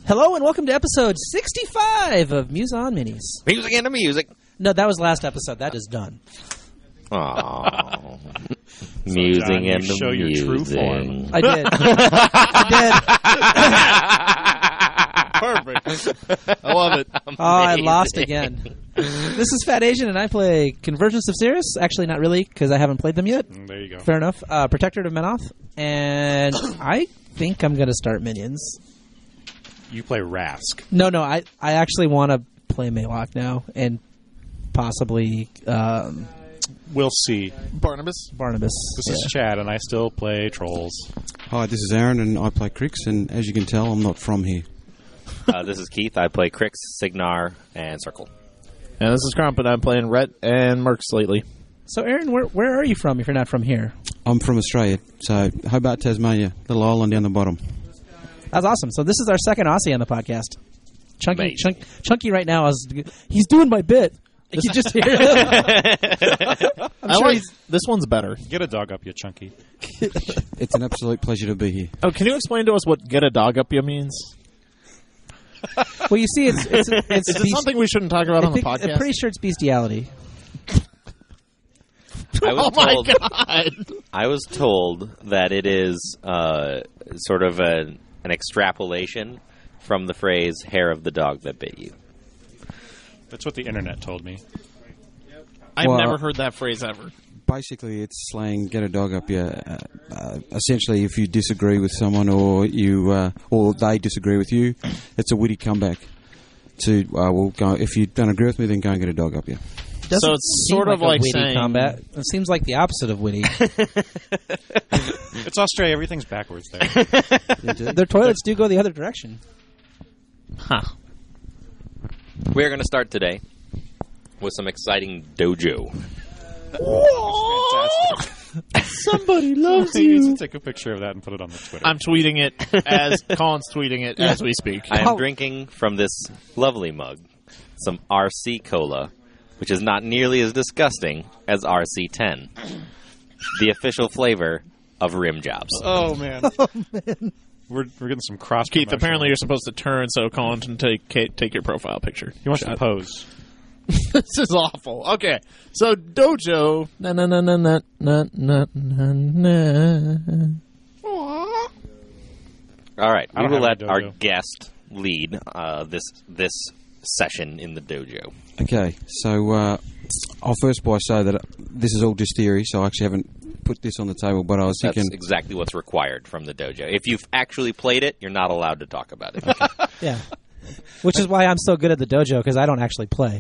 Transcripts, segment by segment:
Hello and welcome to episode 65 of Muse on Minis. Music and the music. No, that was last episode. That is done. Aww. Musing and the show your true form. I did. I Perfect. I love it. I lost again. This is Fat Asian, and I play Convergence of Sirius. Actually, not really, because I haven't played them yet. There you go. Fair enough. Protectorate of Menoth. And I think I'm going to start Minions. You play Rask. No, I actually want to play Maylock now, and possibly We'll see. Barnabas. This is Chad, and I still play Trolls. Hi, this is Aaron, and I play Crix, and as you can tell, I'm not from here. This is Keith. I play Crix, Signar, and Circle. And this is Crumpet. I'm playing Rhett and Mercs lately. So, Aaron, where are you from if you're not from here? I'm from Australia, so Hobart, Tasmania, little island down the bottom. That's awesome. So this is our second Aussie on the podcast. Chunky right now he's doing my bit. You just hear it. This one's better. Get a dog up, you chunky. It's an absolute pleasure to be here. Oh, can you explain to us what "get a dog up" you means? Well, you see, it's Is it something we shouldn't talk about on the podcast? I'm pretty sure it's bestiality. God! I was told that it is sort of an extrapolation from the phrase "hair of the dog that bit you." That's what the internet told me. I've Well, never heard that phrase ever. Basically, it's slang, get a dog up you. Essentially, if you disagree with someone or they disagree with you, it's a witty comeback to, if you don't agree with me, then go and get a dog up you. So it's sort of like witty saying combat. It seems like the opposite of witty. It's Australia. Everything's backwards there. Their toilets do go the other direction. Huh. We're going to start today with some exciting dojo. Fantastic. Somebody loves I need to take a picture of that and put it on the Twitter. I'm tweeting it as Colin's tweeting it as we speak. I am drinking from this lovely mug some RC Cola, which is not nearly as disgusting as RC10, the official flavor of rim jobs. Oh, man. We're getting some cross. Keith, apparently you're supposed to turn so Colin can take your profile picture. He wants to pose. This is awful. Okay, so dojo. Na na na na na na na na. All right, I we don't will have let a our dojo. guest lead this session in the dojo. Okay, so I'll first say that this is all just theory, so I actually haven't put this on the table, but I was That's thinking... exactly what's required from the dojo. If you've actually played it, you're not allowed to talk about it. Yeah. Which is why I'm so good at the dojo, because I don't actually play.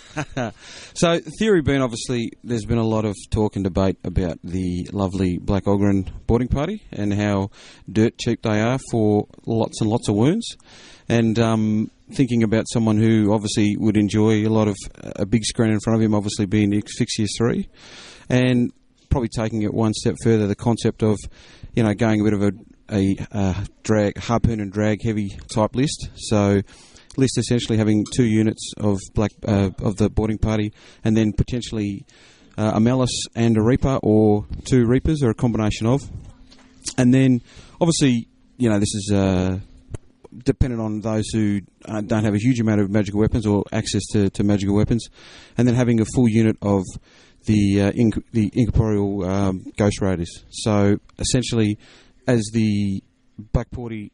So, theory being, obviously, there's been a lot of talk and debate about the lovely Black Ogryn boarding party and how dirt cheap they are for lots and lots of wounds. And thinking about someone who obviously would enjoy a big screen in front of him, obviously being Asphyxia 3, and probably taking it one step further, the concept of, going a bit of a drag, harpoon and drag heavy type list. So list essentially having 2 units of of the boarding party, and then potentially a Malice and a Reaper, or 2 Reapers, or a combination of. And then obviously, this is dependent on those who don't have a huge amount of magical weapons or access to magical weapons, and then having a full unit of the incorporeal Ghost Raiders. So essentially, as the Black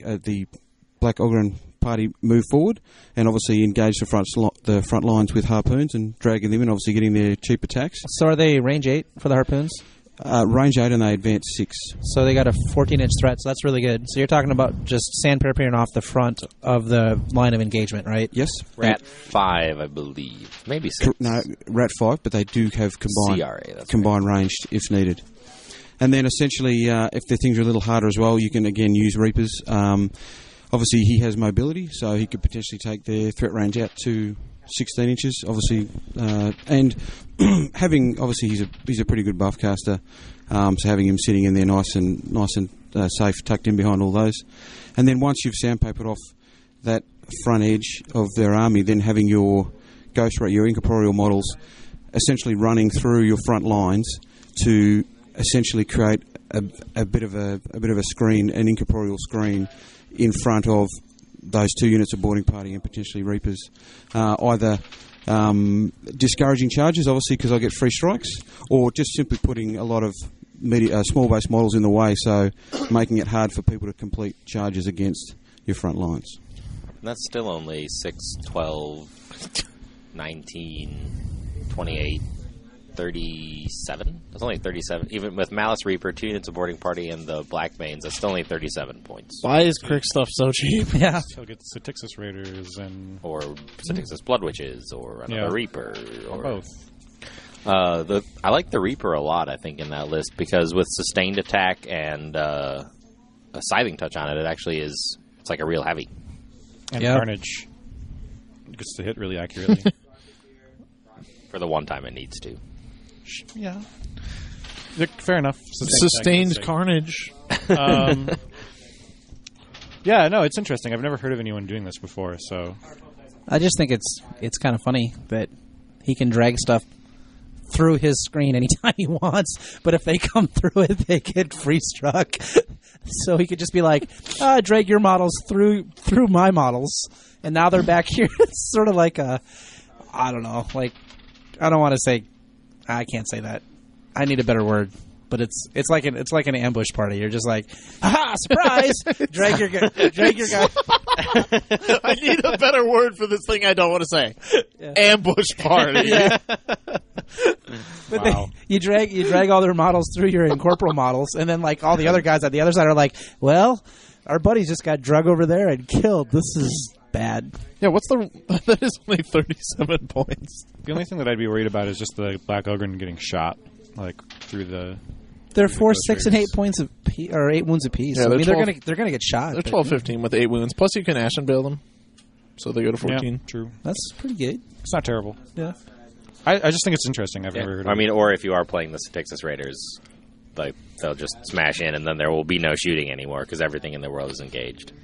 Ogryn party move forward, and obviously engage the front lines with harpoons and dragging them in, obviously getting their cheap attacks. So are they range 8 for the harpoons? Range 8, and they advance 6. So they got a 14-inch threat, so that's really good. So you're talking about just sandpaper off the front of the line of engagement, right? Yes. Rat 5, I believe. Maybe 6. No, Rat 5, but they do have combined CRA, range if needed. And then essentially, if the things are a little harder as well, you can again use Reapers. Obviously, he has mobility, so he could potentially take their threat range out to 16 inches. Obviously, and having he's a pretty good buff caster. So having him sitting in there nice and safe, tucked in behind all those. And then once you've sandpapered off that front edge of their army, then having your your incorporeal models essentially running through your front lines to essentially create a bit of a screen, an incorporeal screen in front of those 2 units of boarding party and potentially Reapers. Either discouraging charges, obviously, because I get free strikes, or just simply putting a lot of small base models in the way, so making it hard for people to complete charges against your front lines. And that's still only 6, 12, 19, 28, 37. That's only 37. Even with Malice Reaper, 2 units of boarding party, and the Black Banes, that's still only 37 points. Why is Crick stuff so cheap? Yeah. He'll get Satixis Raiders and... Or Satixis Blood Witches, or another Reaper. Or both. I like the Reaper a lot, I think, in that list, because with sustained attack and a scything touch on it, it actually is... It's like a real heavy. And Carnage gets to hit really accurately. For the one time it needs to. Yeah. Fair enough. Sustained Carnage. Yeah, no, it's interesting. I've never heard of anyone doing this before, so... I just think it's kind of funny that he can drag stuff through his screen anytime he wants, but if they come through it, they get free struck. So he could just be like, drag your models through my models, and now they're back here. It's sort of like I don't know, like, I don't want to say, I can't say that. I need a better word. But it's like an ambush party. You're just like, ha, surprise! drag your guy. I need a better word for this thing I don't want to say. Yeah. Ambush party. Yeah. But you drag all their models through your incorporeal models, and then like all the other guys on the other side are like, well, our buddies just got drug over there and killed. This is bad. Yeah, that is only 37 points. The only thing that I'd be worried about is just the Black Ogryn getting shot, like, through the... They're 4, 6, and 8 points or 8 wounds apiece. Yeah, I mean, 12, they're gonna get shot. They're 12, 15 with 8 wounds. Plus, you can Ashen Bail them, so they go to 14. Yeah, true. That's pretty good. It's not terrible. Yeah. I just think it's interesting. I've never heard of it. I mean, or if you are playing the Satixis Raiders, like, they'll just smash in, and then there will be no shooting anymore because everything in the world is engaged.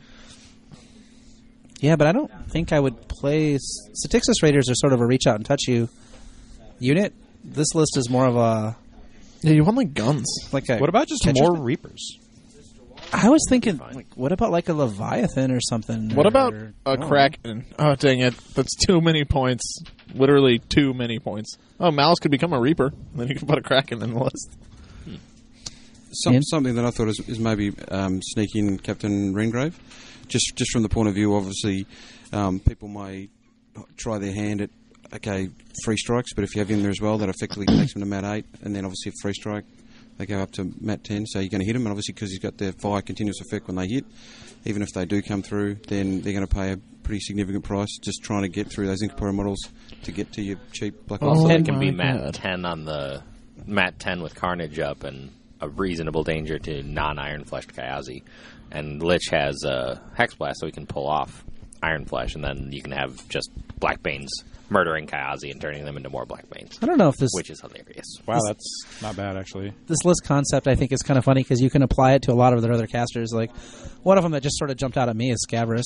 Yeah, but I don't think I would play... Satixis Raiders are sort of a reach out and touch you unit. This list is more of a... Yeah, you want like guns. What about just more Reapers? I was thinking, like, what about like a Leviathan or something? What about a Kraken? Oh, dang it. That's too many points. Literally too many points. Oh, Malice could become a Reaper. And then you can put a Kraken in the list. Something that I thought is maybe sneak in Captain Rengrave. Just from the point of view, obviously, people may try their hand at, free strikes, but if you have him there as well, that effectively takes him to Mat 8, and then obviously a free strike, they go up to Mat 10, so you're going to hit him, and obviously because he's got the fire continuous effect when they hit, even if they do come through, then they're going to pay a pretty significant price just trying to get through those incorporeal models to get to your cheap Black Ops. Also, it can be Mat 10 on the Mat 10 with Carnage up, and a reasonable danger to non-Iron Fleshed Kayazi. And Lich has Hex Blast, so he can pull off Iron Flesh, and then you can have just Black Banes murdering Kayazi and turning them into more Black Banes. I don't know if this... Which is hilarious. Wow, that's not bad, actually. This list concept, I think, is kind of funny because you can apply it to a lot of their other casters. Like, one of them that just sort of jumped out at me is Scabrous.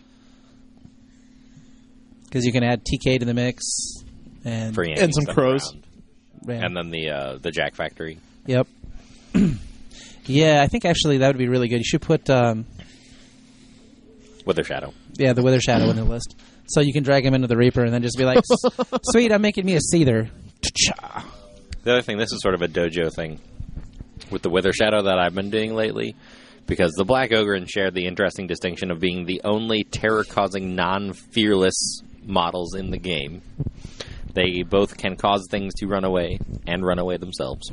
Because you can add TK to the mix. And some crows. Yeah. And then the Jack Factory. Yep. Yeah, I think actually that would be really good. You should put... Wither Shadow. Yeah, the Wither Shadow in the list. So you can drag him into the Reaper and then just be like, sweet, I'm making me a Seether. The other thing, this is sort of a dojo thing with the Wither Shadow that I've been doing lately, because the Black Ogryn shared the interesting distinction of being the only terror-causing, non-fearless models in the game. They both can cause things to run away and run away themselves.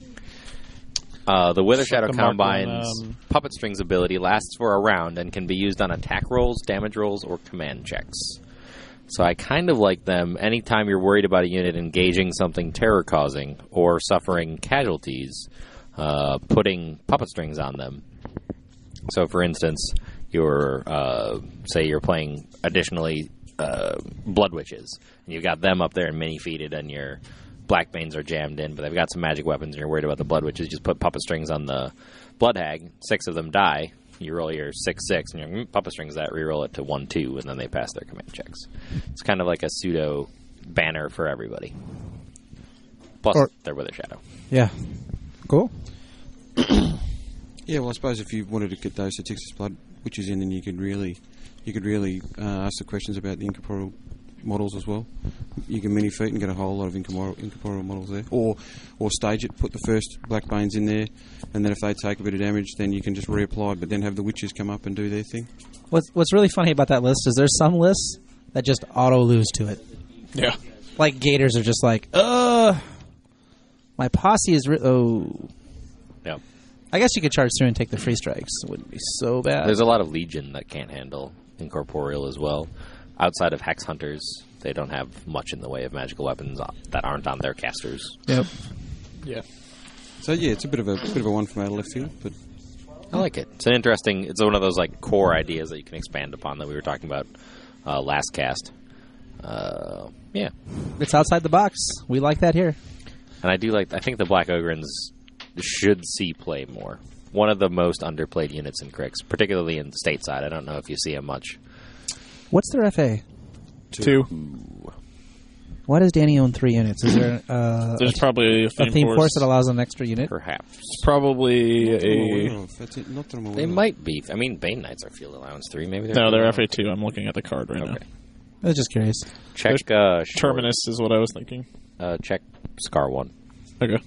The Wither Shadow Combine's Puppet Strings ability lasts for a round and can be used on attack rolls, damage rolls, or command checks. So I kind of like them anytime you're worried about a unit engaging something terror-causing or suffering casualties, putting Puppet Strings on them. So, for instance, say you're playing additionally Blood Witches, and you've got them up there and mini-feeded, and your Black Banes are jammed in, but they've got some magic weapons, and you're worried about the Blood Witches. You just put Puppet Strings on the Blood Hag, 6 of them die, you roll your 6/6, and your Puppet Strings that, reroll it to 1/2, and then they pass their command checks. It's kind of like a pseudo banner for everybody. Plus, they're Wither Shadow. Yeah. Cool. Yeah, well, I suppose if you wanted to get those Satixis Blood Witches in, then you could really you could really ask the questions about the incorporeal models as well. You can mini feet and get a whole lot of incorporeal models there, or stage it. Put the first Blackbanes in there, and then if they take a bit of damage, then you can just reapply. But then have the witches come up and do their thing. What's really funny about that list is there's some lists that just auto lose to it. Yeah. Like Gators are just like, my posse is Yep. I guess you could charge through and take the free strikes. It wouldn't be so bad. There's a lot of Legion that can't handle incorporeal as well. Outside of Hex Hunters, they don't have much in the way of magical weapons that aren't on their casters. Yep. Yeah. So yeah, it's a bit of a one from out of left field, but I like it. It's one of those like core ideas that you can expand upon that we were talking about last cast. Yeah. It's outside the box. We like that here. And I think the Black Ogrins should see play more. One of the most underplayed units in Crix, particularly in stateside. I don't know if you see them much. What's their FA? 2. Why does Danny own 3 units? Is there There's probably a theme force that allows an extra unit? Perhaps. It's probably not that I'm aware They of. might be. I mean, Bane Knights are field allowance 3. Maybe No, they're FA2. I'm looking at the card right now. I was just curious. Check Terminus is what I was thinking. check Scar 1. Okay.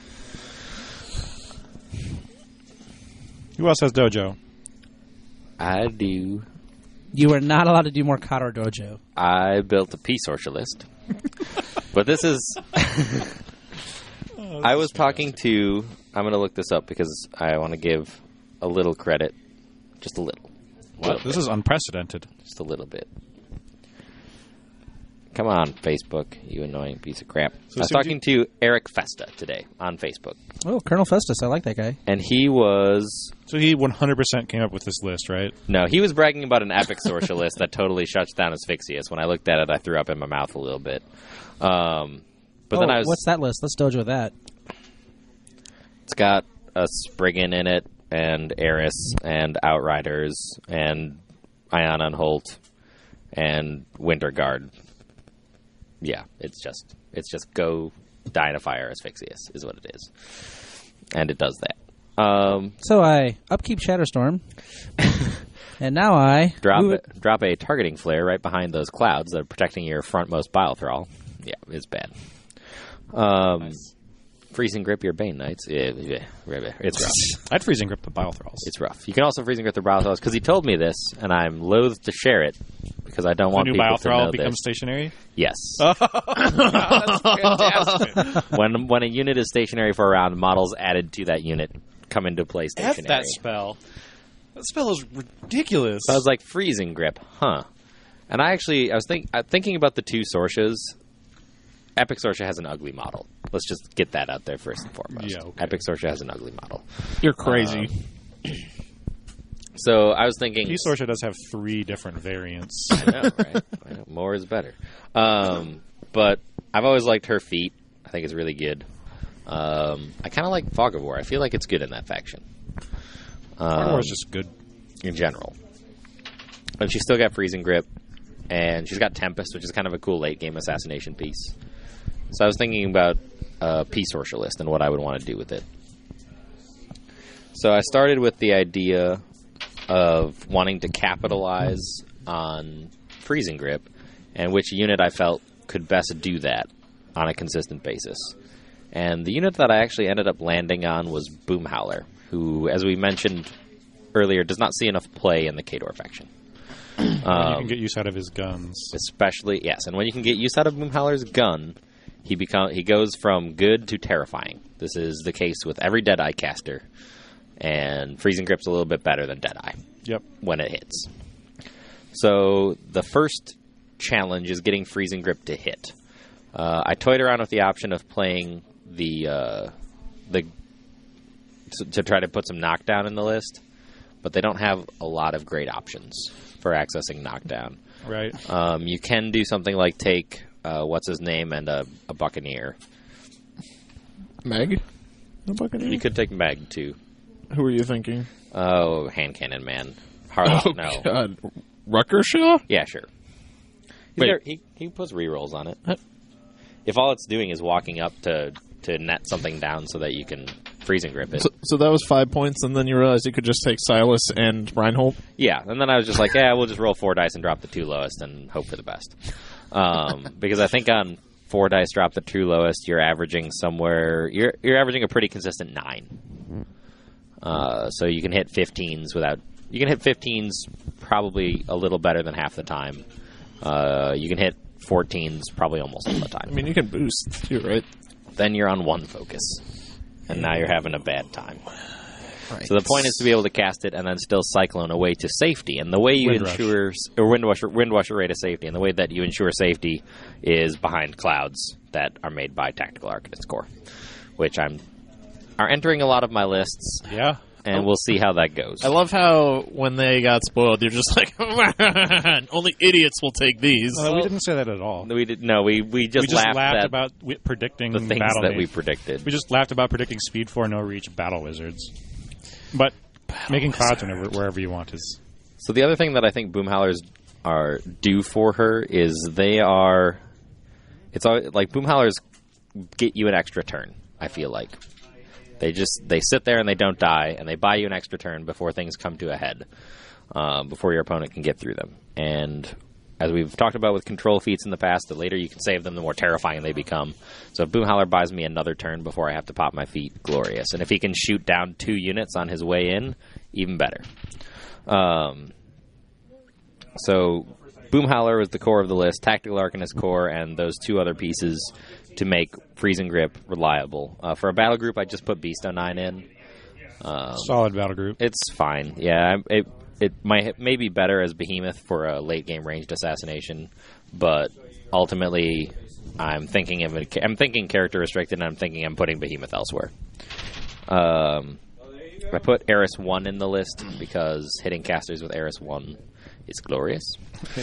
Who else has Dojo? I do. You are not allowed to do more Kata or Dojo. I built a Peace Socialist. But this is... I was talking to... I'm going to look this up because I want to give a little credit. Just a little. What? This is unprecedented. Just a little bit. Come on, Facebook, you annoying piece of crap. So I was talking to Eric Festa today on Facebook. Oh, Colonel Festus. I like that guy. And he was... So he 100% came up with this list, right? No, he was bragging about an epic Socialist that totally shuts down Asphyxious. When I looked at it, I threw up in my mouth a little bit. But then I was... What's that list? Let's Dojo that. It's got a Spriggan in it, and Eris, and Outriders, and Iona and Holt, and Winter Guard. Yeah, it's just go die in a fire Asphyxious is what it is. And it does that. So I upkeep Shatterstorm, and now I... Drop a targeting flare right behind those clouds that are protecting your frontmost Bile Thrall. Yeah, it's bad. Nice. Freezing Grip your Bane Knights. It's rough. I'd Freezing Grip the Bile Thralls. It's rough. You can also Freezing Grip the Bile Thralls because he told me this, and I'm loath to share it because I don't want people to know this. The new Bile Thrall becomes stationary? Yes. That's fantastic. When a unit is stationary for a round, models added to that unit come into play stationary. F that spell. That spell is ridiculous. So I was like, Freezing Grip, huh? And I was thinking about the two Sorshas. Epic Sorsha has an ugly model. Let's just get that out there first and foremost. Yeah, okay. Epic Sorsha has an ugly model. You're crazy. So I was thinking... Peace Sorsha does have 3 different variants. I know, right? I know, more is better. But I've always liked her feat. I think it's really good. I kind of like Fog of War. I feel like it's good in that faction. Fog of War is just good. In general. And she's still got Freezing Grip. And she's got Tempest, which is kind of a cool late-game assassination piece. So I was thinking about Peace Socialist and what I would want to do with it. So I started with the idea of wanting to capitalize on Freezing Grip and which unit I felt could best do that on a consistent basis. And the unit that I actually ended up landing on was Boomhowler, who, as we mentioned earlier, does not see enough play in the Khador faction. You can get use out of his guns. Especially, yes. And when you can get use out of Boomhowler's gun, he goes from good to terrifying. This is the case with every Deadeye caster. And Freezing Grip's a little bit better than Deadeye. Yep. When it hits. So the first challenge is getting Freezing Grip to hit. I toyed around with the option of playing to try to put some knockdown in the list, but they don't have a lot of great options for accessing knockdown. Right. You can do something like take what's his name and a Buccaneer. Meg? The Buccaneer? You could take Meg too. Who are you thinking? Oh, Hand Cannon Man. Harlow, no. God. Ruckershaw? Yeah, sure. He puts rerolls on it. What? If all it's doing is walking up to net something down so that you can freezing grip it. So that was 5 points, and then you realized you could just take Silas and Reinhold? Yeah, and then I was just like, we'll just roll 4 dice and drop the 2 lowest and hope for the best. Because I think on 4 dice drop the 2 lowest, you're averaging somewhere... You're averaging a pretty consistent 9. So you can hit 15s without... You can hit 15s probably a little better than half the time. You can hit 14s probably almost all the time. I mean, you can boost too, right? Then you're on 1 focus. And now you're having a bad time. Right. So the point is to be able to cast it and then still Cyclone away to safety. And the way you Windrusher Ray to safety. And the way that you ensure safety is behind clouds that are made by Tactical Arcanist Corps, which are entering a lot of my lists. Yeah. And we'll see how that goes. I love how when they got spoiled, you're just like, only idiots will take these. We didn't say that at all. We did. No, we just laughed about predicting the things battle that we predicted. We just laughed about predicting Speed 4 No Reach Battle Wizards. But making clouds wherever you want is... So the other thing that I think Boomhowlers are due for her is they are... It's like Boomhowlers get you an extra turn, I feel like. They sit there and they don't die, and they buy you an extra turn before things come to a head, before your opponent can get through them. And as we've talked about with control feats in the past, the later you can save them, the more terrifying they become. So if Boomhowler buys me another turn before I have to pop my feet, glorious. And if he can shoot down 2 units on his way in, even better. So Boomhowler was the core of the list, Tactical Arcanist Corps, and those 2 other pieces to make Freezing Grip reliable. For a battle group, I just put Beast 09 in. Solid battle group. It's fine. Yeah, it may be better as Behemoth for a late game ranged assassination, but ultimately, I'm thinking character restricted, and I'm thinking I'm putting Behemoth elsewhere. I put Eris 1 in the list because hitting casters with Eris 1 is glorious.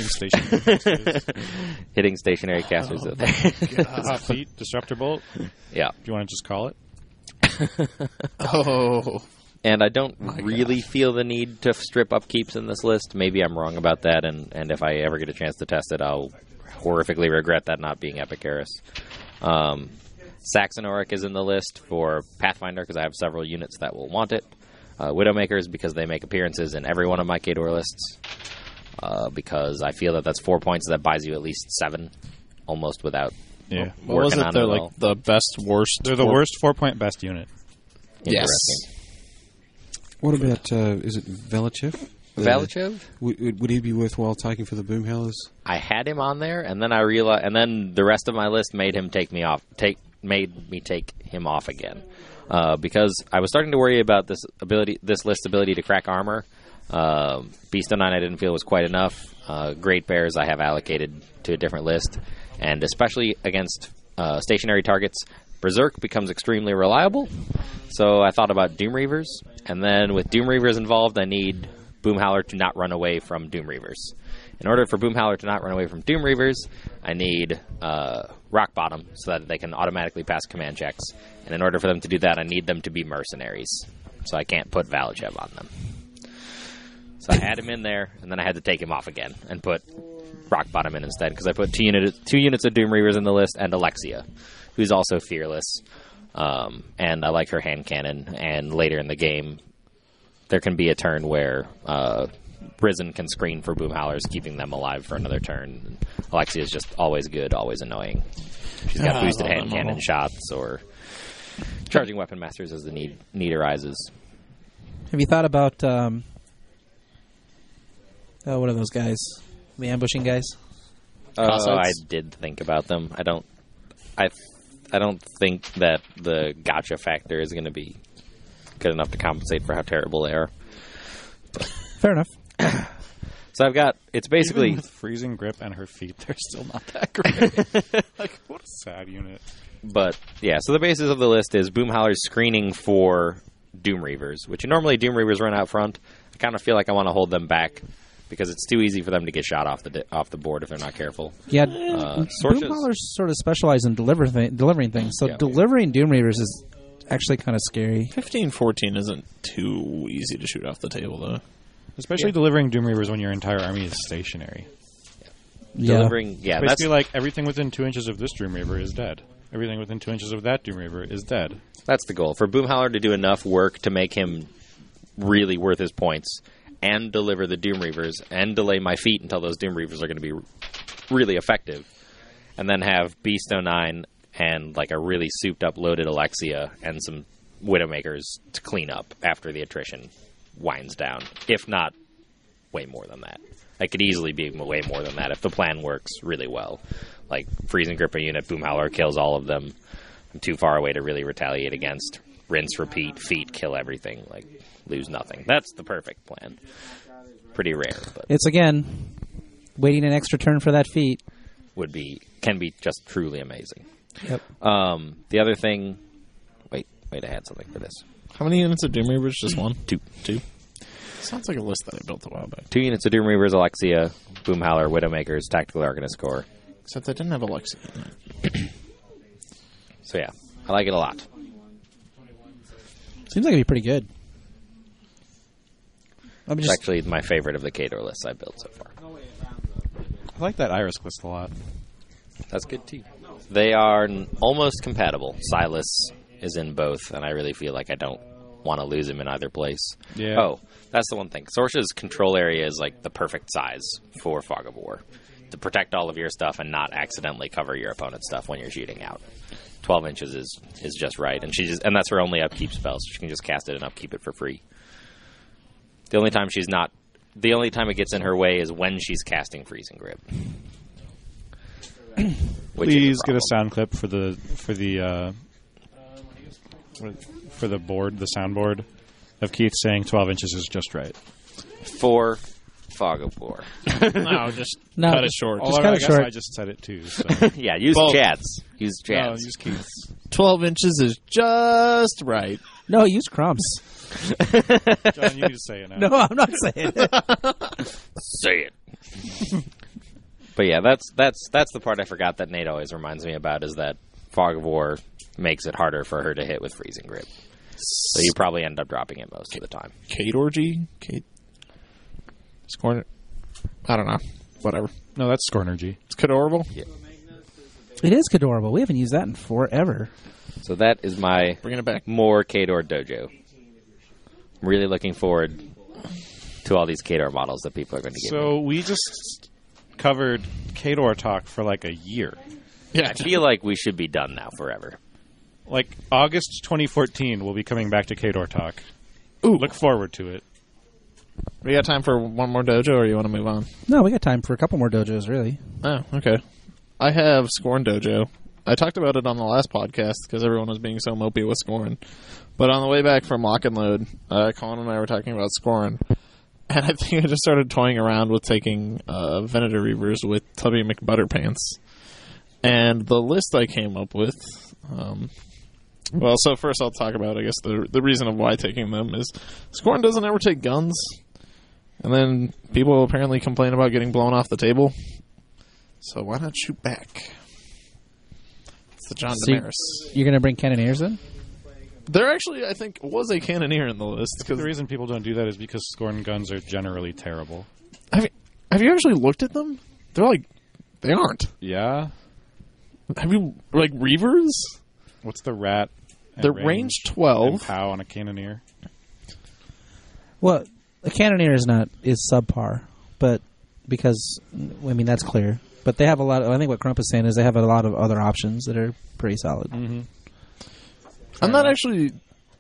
Hitting stationary casters with Hot Feet, Disruptor Bolt. Yeah. Do you want to just call it? And I don't really feel the need to strip upkeeps in this list. Maybe I'm wrong about that, and if I ever get a chance to test it, I'll horrifically regret that not being Epic Eris. Saxon Auric is in the list for Pathfinder because I have several units that will want it. Widowmakers because they make appearances in every one of my Khador lists. Because I feel that's 4 points that buys you at least 7, almost without working on it. They're like the best, worst. They're the worst 4-point best unit. Yes. What about is it Velichev? Velichev? Would he be worthwhile taking for the Boomhowlers? I had him on there, and then I realized, and then the rest of my list made him take me off. Made me take him off again because I was starting to worry about this list's ability to crack armor. Beast 09 I didn't feel was quite enough. Great Bears I have allocated to a different list, and especially against stationary targets, Berserk becomes extremely reliable. So I thought about Doom Reavers, and then with Doom Reavers involved, I need Boomhowler to not run away from Doom Reavers. In order for Boomhowler to not run away from Doom Reavers, I need Rock Bottom so that they can automatically pass command checks. And in order for them to do that, I need them to be mercenaries. So I can't put Valichev on them. So I had him in there, and then I had to take him off again and put Rock Bottom in instead because I put two units of Doom Reavers in the list and Alexia, who's also fearless. And I like her hand cannon. And later in the game, there can be a turn where Risen can screen for Boomhowlers, keeping them alive for another turn. Alexia is just always good, always annoying. She's got boosted hand cannon shots or charging weapon masters as the need arises. Have you thought about what are those guys? The ambushing guys? I did think about them. I don't think that the gotcha factor is going to be good enough to compensate for how terrible they are. But fair enough. So I've got, it's basically... Even with Freezing Grip and her feet, they're still not that great. Like, what a sad unit. But, yeah, so the basis of the list is Boomhowler's screening for Doom Reavers, which normally Doom Reavers run out front. I kind of feel like I want to hold them back because it's too easy for them to get shot off the board if they're not careful. Yeah, Boomhowlers sort of specialize in delivering things, so delivering Doom Reavers is actually kind of scary. 15-14 isn't too easy to shoot off the table, though. Especially delivering Doom Reavers when your entire army is stationary. Delivering, basically like everything within 2 inches of this Doom Reaver is dead. everything within 2 inches of that Doom Reaver is dead. That's the goal. For Boomhowler to do enough work to make him really worth his points and deliver the Doom Reavers and delay my feat until those Doom Reavers are going to be really effective. And then have Beast 09 and like a really souped up loaded Alexia and some Widowmakers to clean up after the attrition winds down. If not, way more than that. It could easily be way more than that if the plan works really well. Like, Freezing Grip a unit, Boomhowler kills all of them. I'm too far away to really retaliate against. Rinse, repeat, feat, kill everything. Like, lose nothing. That's the perfect plan. Pretty rare, but It's, again, waiting an extra turn for that feat. can be just truly amazing. Yep. The other thing... Wait, I had something for this. How many units of Doom Reavers? Just one? Two. Sounds like a list that I built a while back. 2 units of Doom Reavers, Alexia, Boomhowler, Widowmakers, Tactical Arcanist Corps. Except I didn't have Alexia in it. So yeah, I like it a lot. Seems like it'd be pretty good. It's actually my favorite of the Khador lists I've built so far. I like that Iris list a lot. That's good too. They are almost compatible. Silas is in both, and I really feel like I don't want to lose him in either place. Yeah. Oh, that's the one thing. Sorsha's control area is like the perfect size for Fog of War to protect all of your stuff and not accidentally cover your opponent's stuff when you're shooting out. 12 inches is just right, and and that's her only upkeep spell, so she can just cast it and upkeep it for free. The only time it gets in her way is when she's casting Freezing Grip. Please get a sound clip for the board, the soundboard of Keith saying 12 inches is just right. For Fog of War. No, just cut it short. Just cut it short. I just said it too. So. Yeah, use Both. chats. Use chats. No, use Keith's. 12 inches is just right. No, use crumbs. John, you need to say it now. No, I'm not saying it. Say it. But yeah, that's the part I forgot that Nate always reminds me about is that Fog of War makes it harder for her to hit with Freezing Grip. So you probably end up dropping it most of the time. Khador G? Scorn. I don't know. Whatever. No, that's Scornergy. It's Khadorable. Yeah. It is Khadorable. We haven't used that in forever. So that is my Bringing it back. more Khador dojo. I'm really looking forward to all these Khador models that people are going to give me. So we just covered Khador talk for like a year. Yeah. I feel like we should be done now forever. Like August 2014, we'll be coming back to Khador talk. Ooh. Look forward to it. We got time for one more dojo, or you want to move on? No, we got time for a couple more dojos, really. Oh, okay. I have Scorn Dojo. I talked about it on the last podcast because everyone was being so mopey with Scorn. But on the way back from Lock and Load, Colin and I were talking about Scorn. And I think I just started toying around with taking Venator Reavers with Tubby McButterpants. And the list I came up with... well, so first I'll talk about, I guess, the reason of why taking them is Scorn doesn't ever take guns. And then people apparently complain about getting blown off the table. So why not shoot back? It's the John Damaris. You're going to bring Cannoneers in? There actually, I think, was a Cannoneer in the list. The reason people don't do that is because Scorn guns are generally terrible. Have you actually looked at them? They aren't. Yeah? Have you, Reavers? What's the rat? They're range 12. And POW on a Cannoneer? Well, a Cannoneer is subpar, but because, that's clear. But they have a lot of, I think what Crump is saying is they have a lot of other options that are pretty solid. Mm-hmm. I'm not actually...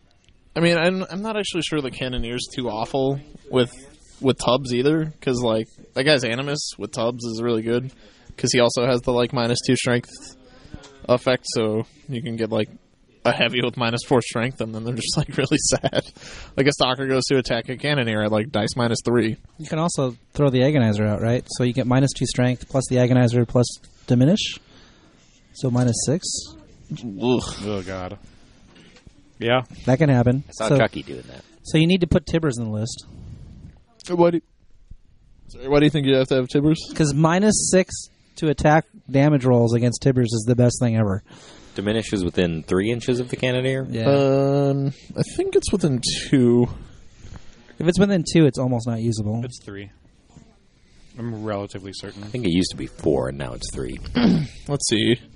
I'm not actually sure the Cannoneer's too awful with Tubbs either, because, that guy's Animus with Tubbs is really good, because he also has the, -2 strength effect, so you can get, a heavy with -4 strength, and then they're just, really sad. A Stalker goes to attack a Cannoneer at, dice -3. You can also throw the Agonizer out, right? So you get -2 strength plus the Agonizer plus Diminish. So -6. Ugh. Oh, God. Yeah. That can happen. I saw Chucky doing that. So you need to put Tibbers in the list. Why do you think you have to have Tibbers? Because -6 to attack damage rolls against Tibbers is the best thing ever. Diminish is within 3 inches of the Cannoneer? Yeah. I think it's within 2. If it's within 2, it's almost not usable. It's 3. I'm relatively certain. I think it used to be 4, and now it's 3. Let's see.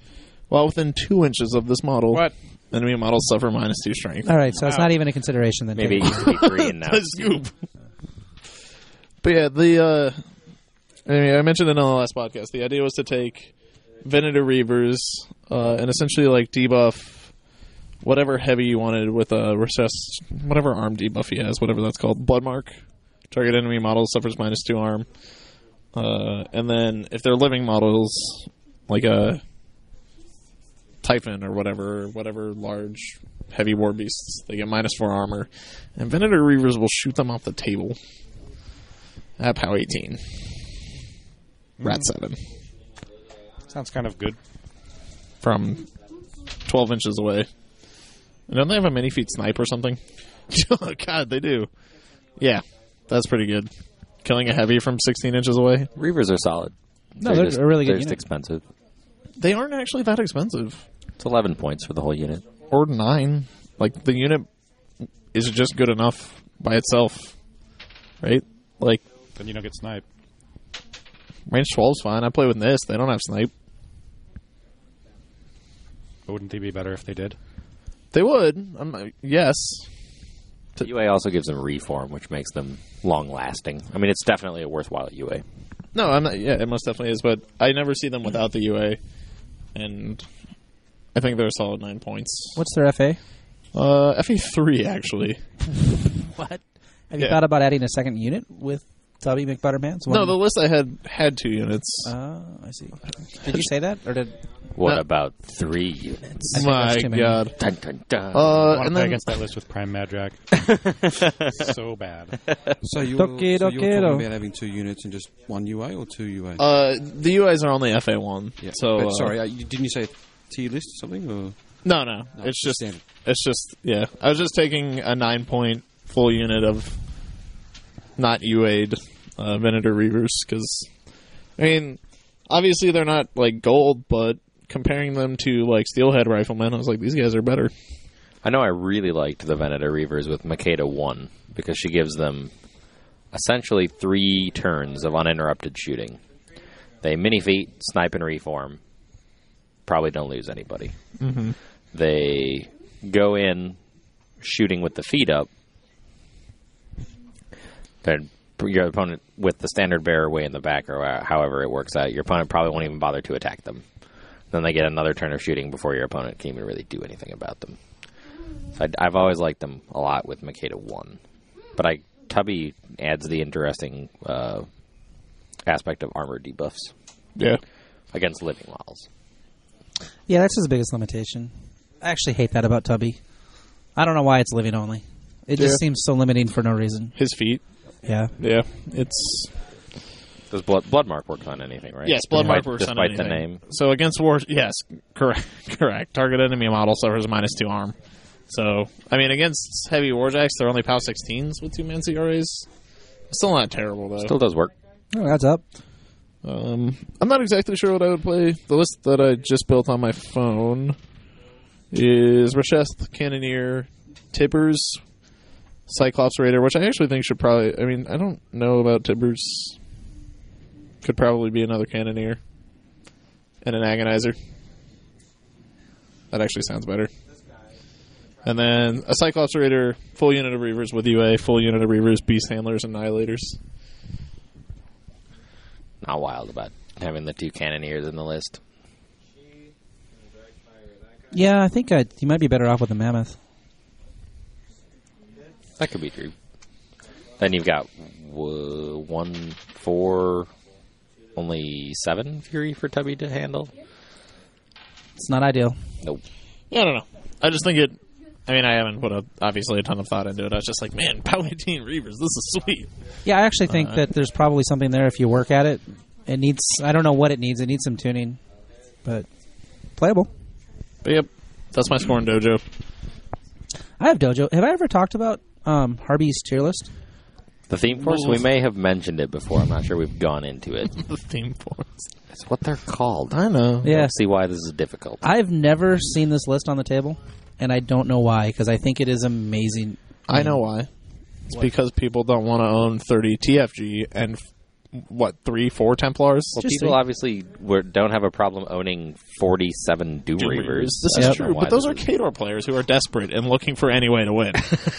While within 2 inches of this model, What? enemy models suffer -2 strength. All right, so it's not even a consideration then. Maybe it Dave. used to be 3 and now. The scoop. But yeah, I mentioned it on the last podcast. The idea was to take Venator Reavers and essentially like debuff whatever heavy you wanted with a recessed, whatever arm debuff he has, whatever that's called. Bloodmark. Target enemy model suffers -2 arm. And then if they're living models, like a Typhon or whatever large heavy war beasts, they get -4 armor. And Venator Reavers will shoot them off the table at POW 18. Rat 7. Sounds kind of good. From 12 inches away. And don't they have a mini feet snipe or something? Oh, God, they do. Yeah, that's pretty good. Killing a heavy from 16 inches away. Reavers are solid. No, they're a really good They're just unit. expensive. They aren't actually that expensive. It's 11 points for the whole unit. Or 9. Like, the unit is just good enough by itself. Right? Like, Then you don't get sniped. range 12's fine. I play with this. They don't have snipe. But wouldn't they be better if they did? They would. Yes. The UA also gives them reform, which makes them long-lasting. I mean, it's definitely a worthwhile UA. No, I'm not. Yeah, it most definitely is. But I never see them without the UA. And I think they're a solid 9 points. What's their FA? FE3, actually. What? Have you Yeah. thought about adding a second unit with Tubby McButterpants? No, the list I had 2 units. I see. Did you say that, or did? What No. about 3 units? think My that's too many. God. Dun, dun, dun. I want to And play then against that list with Prime Madrak. So bad. So you're Doki talking dokero. about having 2 units and just 1 UA or 2 UA? the UIs are only FA1. Yeah. So But sorry, didn't you say tier list or something? Or? No, No, it's just standard. yeah. I was just taking a 9-point full unit of not UA'd Venator Reavers because I mean, obviously they're not like gold, but comparing them to like Steelhead Riflemen, I was like, these guys are better. I know I really liked the Venator Reavers with Makeda 1 because she gives them essentially 3 turns of uninterrupted shooting. They mini-feet, snipe, and reform. Probably don't lose anybody. Mm-hmm. They go in shooting with the feet up. Then your opponent, with the standard bearer way in the back, or however it works out, your opponent probably won't even bother to attack them. Then they get another turn of shooting before your opponent can even really do anything about them. So I've always liked them a lot with Makeda 1. But Tubby adds the interesting aspect of armor debuffs Yeah. against living models. Yeah, that's his biggest limitation. I actually hate that about Tubby. I don't know why it's living only. It just seems so limiting for no reason. His feet. Yeah. Yeah. It's Does Bloodmark work on anything, right? yes, Bloodmark works on Despite the anything. name. So against war, yes, correct. Target enemy model suffers -2 arm. So I mean, against heavy warjacks, they're only POW 16s with 2-man CRAs. Still not terrible though. Still does work. Oh, that's up. I'm not exactly sure what I would play. The list that I just built on my phone is Racheth, Cannoneer, Tibbers, Cyclops Raider, which I actually think should probably... I mean, I don't know about Tibbers. Could probably be another Cannoneer. And an Agonizer. That actually sounds better. And then a Cyclops Raider, full unit of Reavers with UA, full unit of Reavers, Beast Handlers, and Annihilators. Not wild about having the 2 Cannoneers in the list. Yeah, I think you might be better off with the Mammoth. That could be true. Then you've got 1, 4, only 7 Fury for Tubby to handle. It's not ideal. Nope. Yeah, I don't know. I just think it... I mean, I haven't put obviously a ton of thought into it. I was just like, man, POW 18 Reavers, this is sweet. Yeah, I actually think that there's probably something there if you work at it. It needs... I don't know what it needs. It needs some tuning. But playable. But yep, that's my Scorn Dojo. I have Dojo. Have I ever talked about Harby's tier list? The theme force, we may have mentioned it before. I'm not sure we've gone into it. The theme force. It's what they're called. I know. Yeah. Don't see why this is difficult. I've never seen this list on the table, and I don't know why, because I think it is amazing. I know why. It's because people don't want to own 30 TFG and 3, 4 Templars? Well, people obviously don't have a problem owning 47 Doom Reavers. This is true, but those are Khador players who are desperate and looking for any way to win.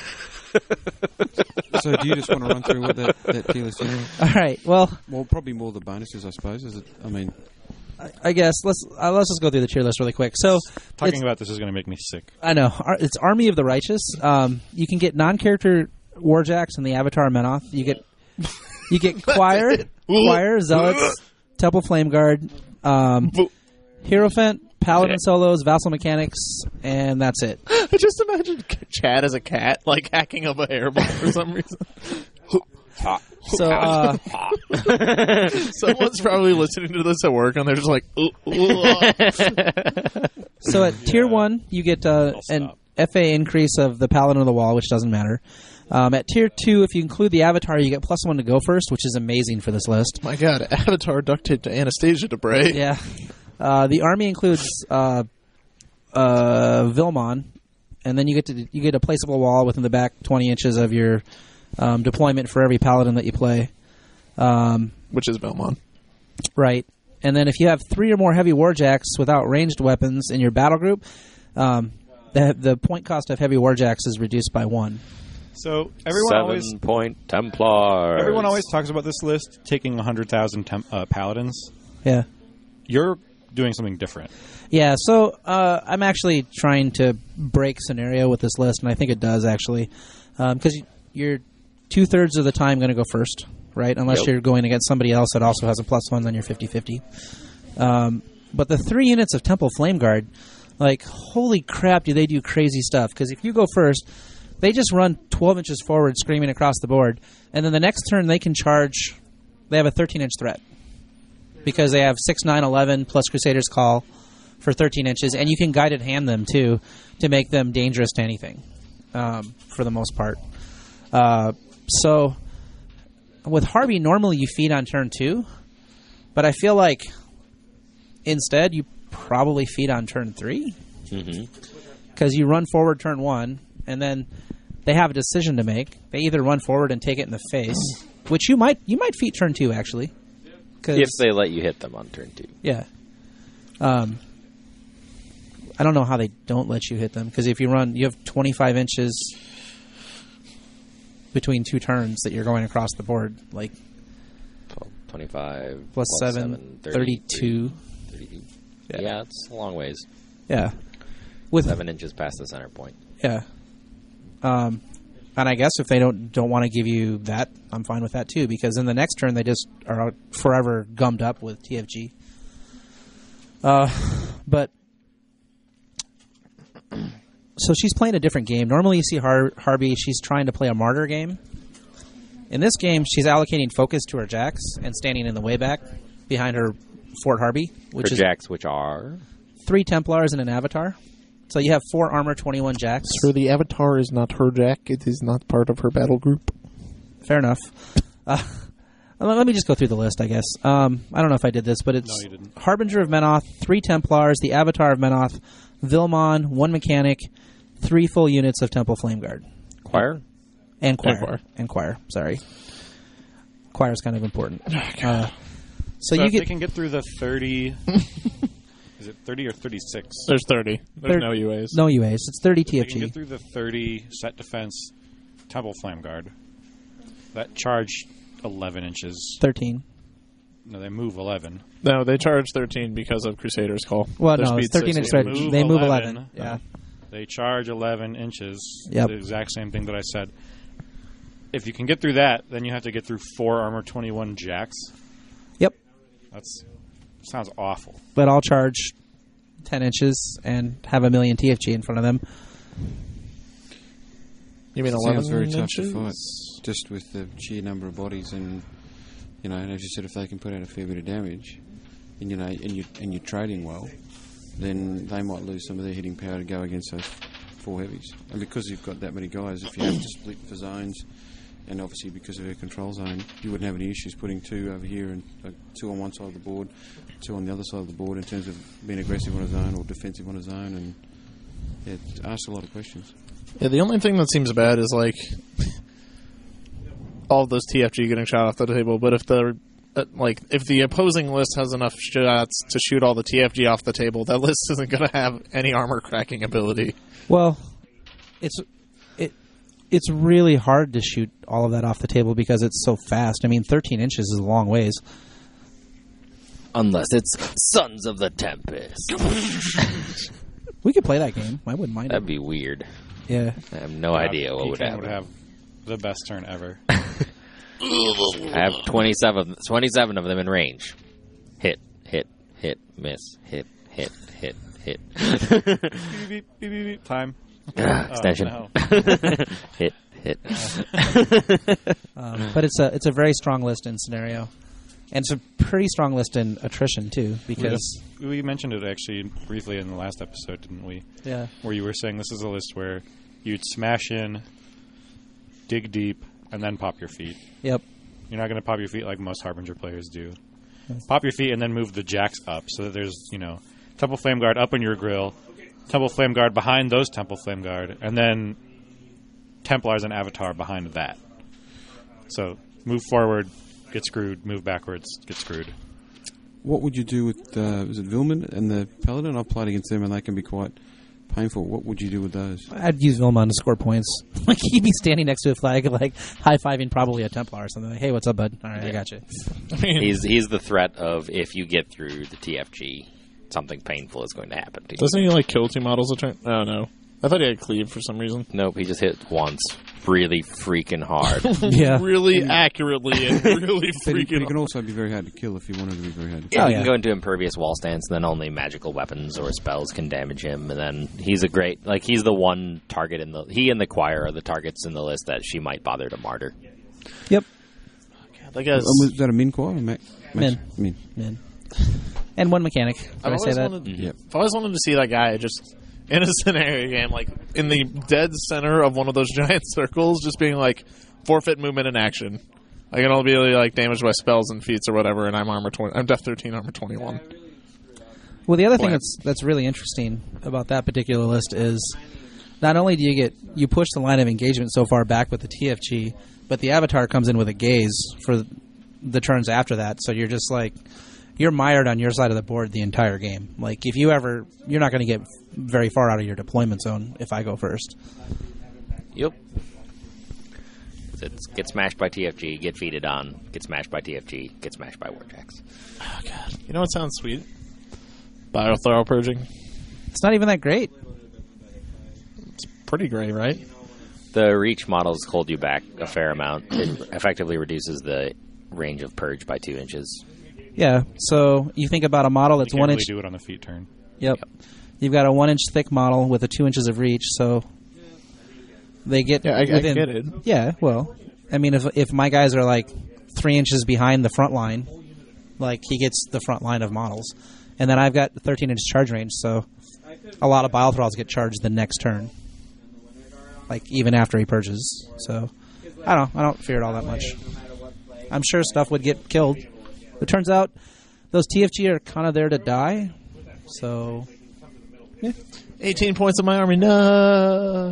So do you just want to run through what that tier list is? All right. Well, probably more the bonuses, I suppose. Is it? I mean, I guess let's just go through the tier list really quick. So talking about this is going to make me sick. I know it's Army of the Righteous. You can get non-character Warjacks in the Avatar of Menoth. You get Choir, Zealots, Temple Flame Guard, Hierophant, Paladin solos, Vassal Mechanics, and that's it. I just imagine Chad as a cat, like hacking up a hairball for some reason. So, someone's probably listening to this at work, and they're just like, So at Tier 1, you get an FA increase of the Paladin of the Wall, which doesn't matter. At Tier 2, if you include the Avatar, you get +1 to go first, which is amazing for this list. My God, Avatar duct tape to Anastasia Debray. Yeah. The army includes Vilmon, and then you get a placeable wall within the back 20 inches of your deployment for every paladin that you play. Which is Vilmon. Right. And then if you have 3 or more heavy warjacks without ranged weapons in your battle group, the point cost of heavy warjacks is reduced by 1. So everyone 7-point Templars. Everyone always talks about this list taking 100,000 paladins. Yeah. You're doing something different. Yeah, so I'm actually trying to break scenario with this list, and I think it does, actually. Because you're 2/3 of the time going to go first, right? Unless you're going against somebody else that also has a +1, then you're 50-50. But the 3 units of Temple Flame Guard, like, holy crap, do they do crazy stuff. Because if you go first, they just run 12 inches forward, screaming across the board. And then the next turn, they can charge. They have a 13-inch threat. Because they have 6, 9, 11 plus Crusader's Call for 13 inches, and you can guided hand them too to make them dangerous to anything, for the most part. So with Harvey, normally you feed on turn 2, but I feel like instead you probably feed on turn 3 because you run forward turn 1, and then they have a decision to make. They either run forward and take it in the face, which you might feed turn 2 actually. If they let you hit them on turn 2. Yeah. I don't know how they don't let you hit them, because if you have 25 inches between 2 turns that you're going across the board, like 25 plus 7, 32. Yeah, it's a long ways. Yeah. With 7 inches past the center point. Yeah. And I guess if they don't want to give you that, I'm fine with that too, because in the next turn they just are forever gummed up with TFG. But so she's playing a different game. Normally you see Harvey, she's trying to play a martyr game. In this game, she's allocating focus to her jacks and standing in the way back behind her Fort Harvey, which is jacks, which are 3 Templars and an Avatar. So you have 4 armor, 21 jacks. So the Avatar is not her jack. It is not part of her battle group. Fair enough. Let me just go through the list, I guess. I don't know if I did this, but it's you didn't. Harbinger of Menoth, 3 Templars, the Avatar of Menoth, Vilmon, 1 Mechanic, 3 full units of Temple Flame Guard. Choir? And Choir. And Choir, sorry. Choir is kind of important. So you they can get through the 30... Is it 30 or 36? There's 30. There's no UAs. No UAs. It's 30 TFG. They can get through the 30 set defense Temple Flame Guard. That charge 11 inches. 13. No, they move 11. No, they charge 13 because of Crusader's Call. Well, no, it's 13 inch threat. They move 11. Yeah. They charge 11 inches. Yep. The exact same thing that I said. If you can get through that, then you have to get through 4 armor 21 jacks. Yep. Sounds awful. But I'll charge 10 inches and have a million TFG in front of them. You mean 11 sounds very tough inches? to fight, just with the sheer number of bodies, and and as you said, if they can put out a fair bit of damage, and and you're trading well, then they might lose some of their hitting power to go against those 4 heavies. And because you've got that many guys, if you have to split for zones, and obviously because of her control zone, you wouldn't have any issues putting 2 over here and 2 on one side of the board, 2 on the other side of the board in terms of being aggressive on a zone or defensive on a zone, and it asks a lot of questions. Yeah, the only thing that seems bad is all of those TFG getting shot off the table, but if the like if the opposing list has enough shots to shoot all the TFG off the table, that list isn't going to have any armor cracking ability. Well, it's really hard to shoot all of that off the table because it's so fast. I mean, 13 inches is a long ways. Unless it's Sons of the Tempest. We could play that game. I wouldn't mind That'd it. be weird. Yeah. I have no idea what would P-Can happen. would have the best turn ever. I have 27 of them in range. Hit, miss, hit. Beep, beep, beep, beep, beep. Time. Extension. No. Hit. But it's a very strong list in scenario. And it's a pretty strong list in attrition, too, because... We mentioned it actually briefly in the last episode, didn't we? Yeah. Where you were saying this is a list where you'd smash in, dig deep, and then pop your feet. Yep. You're not going to pop your feet like most Harbinger players do. Pop your feet and then move the jacks up so that there's, Temple Flame Guard up in your grill, Temple Flame Guard behind those Temple Flame Guard, and then Templars and Avatar behind that. So move forward, get screwed, move backwards, get screwed. What would you do with, was it Vilman and the Paladin? I've played against them and they can be quite painful. What would you do with those? I'd use Vilmon to score points. Like, he'd be standing next to a flag, like, high-fiving probably a Templar or something. Like, hey, what's up, bud? All right, I got you. He's the threat of if you get through the TFG, something painful is going to happen to you. Doesn't he kill 2 models a turn? Oh no, I thought he had cleave for some reason. Nope, he just hit once really freaking hard. Yeah. Really accurately and really But he freaking. can also be very hard to kill if you wanted to be very hard to kill. Yeah, Oh, he yeah. can go into impervious wall stance, and then only magical weapons or spells can damage him. And then he's a great, he's the one target he and the choir are the targets in the list that she might bother to martyr. Yep. That guy's. Was that a Min Choir or Min? Min. And one mechanic. Did I say that? I've always wanted to see that guy just in a scenario game, in the dead center of one of those giant circles, just being forfeit movement in action. I can only be damaged by spells and feats or whatever, and I'm Def 13, armor 21. Well, the other thing that's really interesting about that particular list is not only do you push the line of engagement so far back with the TFG, but the Avatar comes in with a gaze for the turns after that. So you're just you're mired on your side of the board the entire game. You're not going to get very far out of your deployment zone if I go first. Yep. It's get smashed by TFG, get feeded on, get smashed by TFG, get smashed by Warjacks. Oh god, you know what sounds sweet? Biothorough purging. It's not even that great. It's pretty great, right? The reach models hold you back a fair amount. It effectively reduces the range of purge by 2 inches. Yeah, so you think about a model that's You can't 1 really inch. do it on the feet turn. Yep. You've got a 1 inch thick model with a 2 inches of reach, so they get I within. get it. Yeah, well, I mean, if my guys are 3 inches behind the front line, he gets the front line of models, and then I've got 13-inch charge range, so a lot of Bile Thralls get charged the next turn, even after he purges. So I don't fear it all that much. I'm sure stuff would get killed. It turns out those TFG are kind of there to die, so yeah. 18 points of my army. No.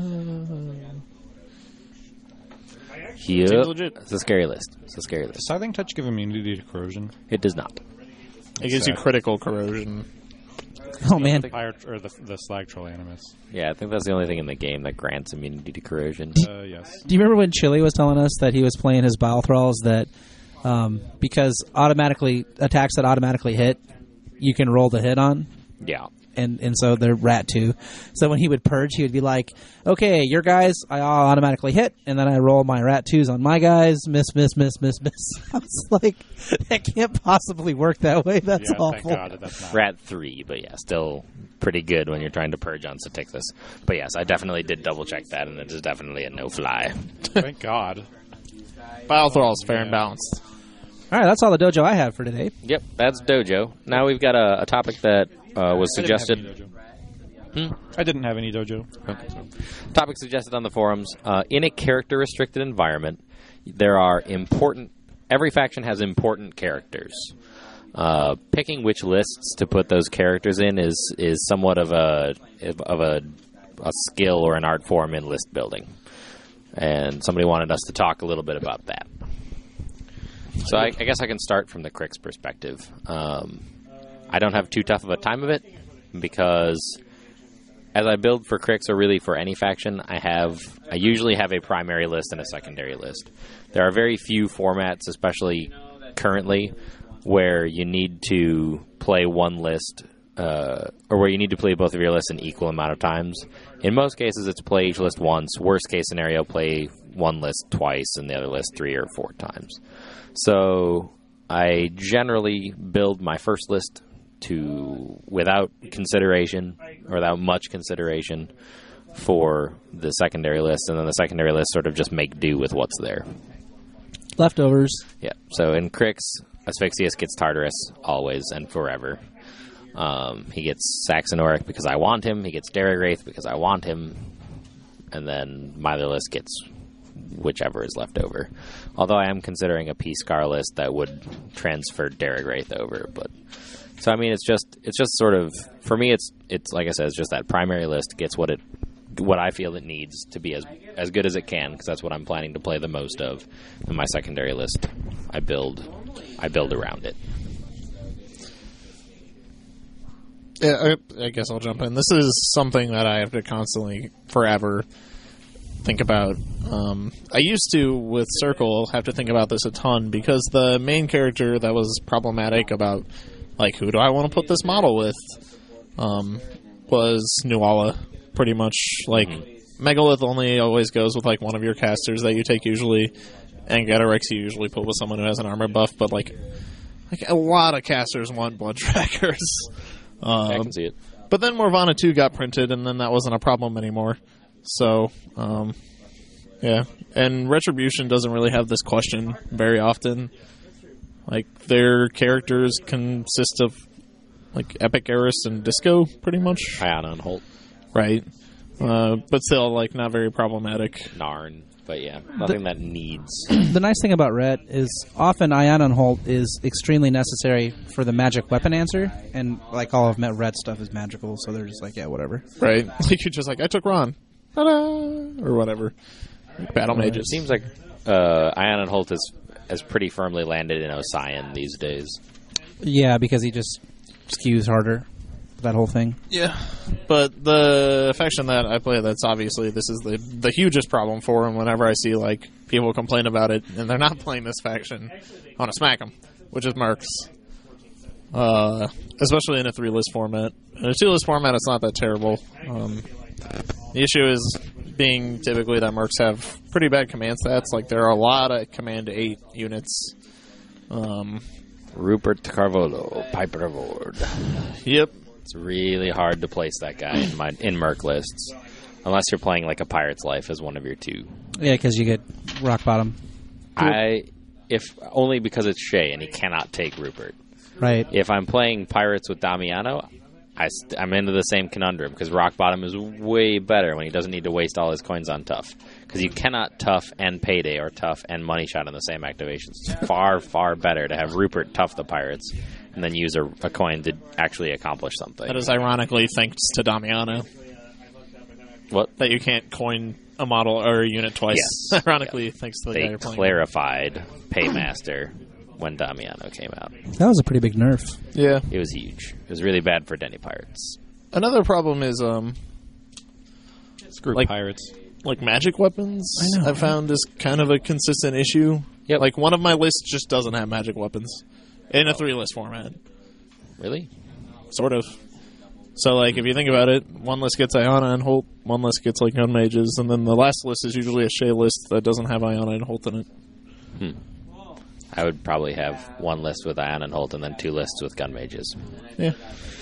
Yep. Seems legit. It's a scary list. Does Scything Touch give immunity to corrosion? It does not. It gives you critical corrosion. Oh man, The Slag Troll Animus. Yeah, I think that's the only thing in the game that grants immunity to corrosion. Yes. do you remember when Chili was telling us that he was playing his Bile Thralls that because attacks that automatically hit, you can roll the hit on? Yeah. And so they're rat 2. So when he would purge, he would be like, okay, your guys, I automatically hit, and then I roll my rat 2s on my guys, miss. I was like, that can't possibly work that way. That's Yeah, awful. thank God that's not. Rat 3, but yeah, still pretty good when you're trying to purge on Satixus. But yes, I definitely did double check that, and it is definitely a no-fly. Thank God. Biothoral's fair and balanced. All right, that's all the dojo I have for today. Yep, that's Dojo. Now we've got a topic that was suggested. I didn't have any dojo. Topic suggested on the forums. In a character-restricted environment, there are every faction has important characters. Picking which lists to put those characters in is somewhat of a skill or an art form in list building. And somebody wanted us to talk a little bit about that. So I guess I can start from the Crix perspective. I don't have too tough of a time of it because as I build for Crix or really for any faction, I usually have a primary list and a secondary list. There are very few formats, especially currently, where you need to play one list or where you need to play both of your lists an equal amount of times. In most cases, it's play each list once. Worst case scenario, play one list twice and the other list 3 or 4 times. So I generally build my first list without consideration or without much consideration for the secondary list, and then the secondary list sort of just make do with what's there. Leftovers. Yeah. So in Crix, Asphyxius gets Tartarus always and forever. He gets Saxon Auric because I want him. He gets Darragwraith because I want him. And then my other list gets whichever is left over. Although I am considering a P-Scar list that would transfer Darragwraith over. But so I mean, it's just sort of, for me, it's like I said, it's just that primary list gets what I feel it needs to be as good as it can, because that's what I'm planning to play the most of. And my secondary list, I build around it. Yeah, I guess I'll jump in. This is something that I have to constantly, forever, think about. I used to, with Circle, have to think about this a ton, because the main character that was problematic about, like, who do I want to put this model with, was Nuala, pretty much. Like, Megalith only always goes with, like, one of your casters that you take usually, and Getarex you usually put with someone who has an armor buff, but, like a lot of casters want Blood Trackers. I can see it. But then Morvana 2 got printed, and then that wasn't a problem anymore. So, yeah. And Retribution doesn't really have this question very often. Like, their characters consist of, like, Epic, Eris, and Disco, pretty much. Iana and Holt. Right. But still, like, not very problematic. Narn. But yeah, nothing that needs. The nice thing about Ret is often Iana and Holt is extremely necessary for the magic weapon answer, and like all of Ret stuff is magical, so they're just like, yeah, whatever. Right. Like, you're just like, I took Ron. Ta-da! Or whatever. Like Battle Mages. It seems like Iana and Holt has pretty firmly landed in Ossian these days. Yeah, because he just skews harder. That whole thing. Yeah, but the faction that I play, that's obviously, this is the hugest problem for him. Whenever I see, like, people complain about it and they're not playing this faction, I want to smack them, which is Mercs. Especially in a 3-list format. In a 2-list format, it's not that terrible. The issue is being typically that Mercs have pretty bad command stats. Like, there are a lot of Command 8 units. Rupert Carvolo, Piper Ward. Yep. It's really hard to place that guy in Merc lists, unless you're playing like a Pirate's Life as one of your 2. Yeah, because you get rock bottom. If only because it's Shay and he cannot take Rupert. Right. If I'm playing Pirates with Damiano, I'm into the same conundrum, because rock bottom is way better when he doesn't need to waste all his coins on tough. Because you cannot tough and payday or tough and money shot in the same activations. It's far, far better to have Rupert tough the Pirates and then use a coin to actually accomplish something. That is ironically thanks to Damiano. What? That you can't coin a model or a unit twice. Yes. Ironically, thanks to the guy They you're playing. clarified Paymaster when Damiano came out. That was a pretty big nerf. Yeah. It was huge. It was really bad for Denny Pirates. Another problem is Screw like- pirates. like magic weapons. I know, I've found is kind of a consistent issue. Yep. Like, one of my lists just doesn't have magic weapons in a 3-list format. Really? Sort of. So, like, if you think about it, one list gets Iana and Holt, one list gets, like, Gun Mages, and then the last list is usually a Shay list that doesn't have Iana and Holt in it. I would probably have one list with Ion and Holt and then 2 lists with Gun Mages. Yeah.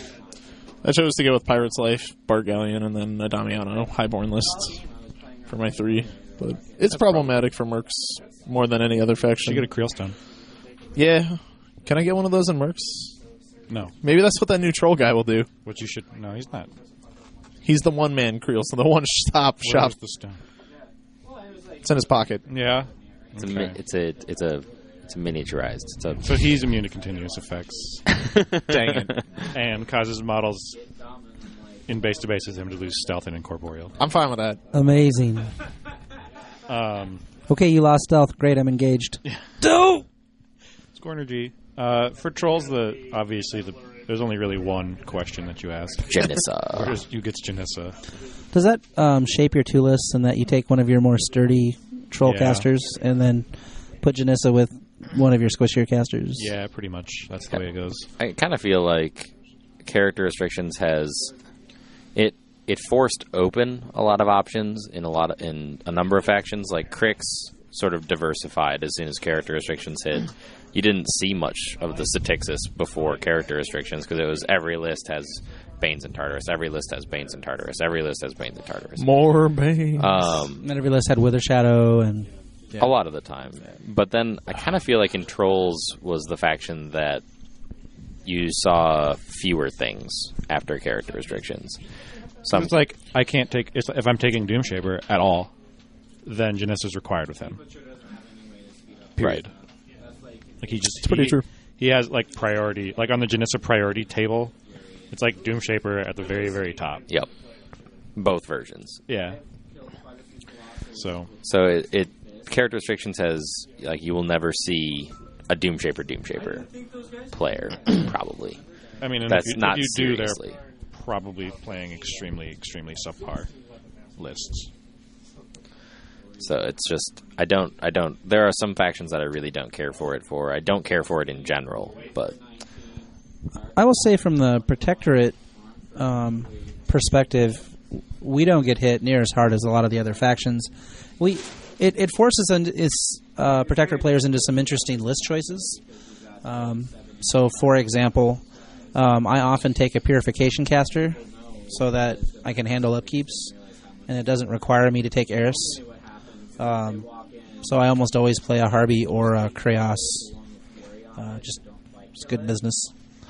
I chose to go with Pirate's Life, Bart Galleon, and then a Damiano Highborn list for my 3. But it's problematic for Mercs more than any other faction. You get a Creelstone. Yeah. Can I get one of those in Mercs? No. Maybe that's what that new troll guy will do. What you should... No, he's not. He's the one-man Creel, so the one-stop shop. Where's the stone? It's in his pocket. Yeah. It's Okay. it's miniaturized. So he's immune to continuous effects Dang it. and causes models in base-to-base with him to lose stealth and incorporeal. I'm fine with that. Amazing. Okay, you lost stealth. Great, I'm engaged. No! Scornergy. For trolls, there's only really one question that you ask. Janissa. Who gets Janissa? Does that shape your 2 lists in that you take one of your more sturdy troll casters and then put Janissa with one of your squishier casters? Yeah, pretty much. That's the way it goes. I kind of feel like character restrictions has it forced open a lot of options in a number of factions. Like Crix sort of diversified as soon as character restrictions hit. You didn't see much of the Statixis before character restrictions because it was every list has Banes and Tartarus, every list has Banes and Tartarus, every list has Banes and Tartarus. More Banes. And every list had Wither Shadow and a lot of the time. But then I kind of feel like in Trolls was the faction that you saw fewer things after character restrictions. It's like I can't take if I'm taking Doomshaper at all, then Janissa's required with him. Period. Right. Like it's pretty true. He has like priority, like on the Janissa priority table. It's like Doomshaper at the very, very top. Yep. Both versions. Yeah. So it character restrictions has like you will never see a Doomshaper player probably. I mean, and that's if not you do, seriously. They're probably playing extremely subpar lists. So it's just I don't. There are some factions that I really don't care for it for. I don't care for it in general, but I will say from the Protectorate perspective, we don't get hit near as hard as a lot of the other factions. It forces its Protectorate players into some interesting list choices. So, for example, I often take a Purification caster so that I can handle upkeeps, and it doesn't require me to take Eris. So I almost always play a Harby or a Kraos. Just good business.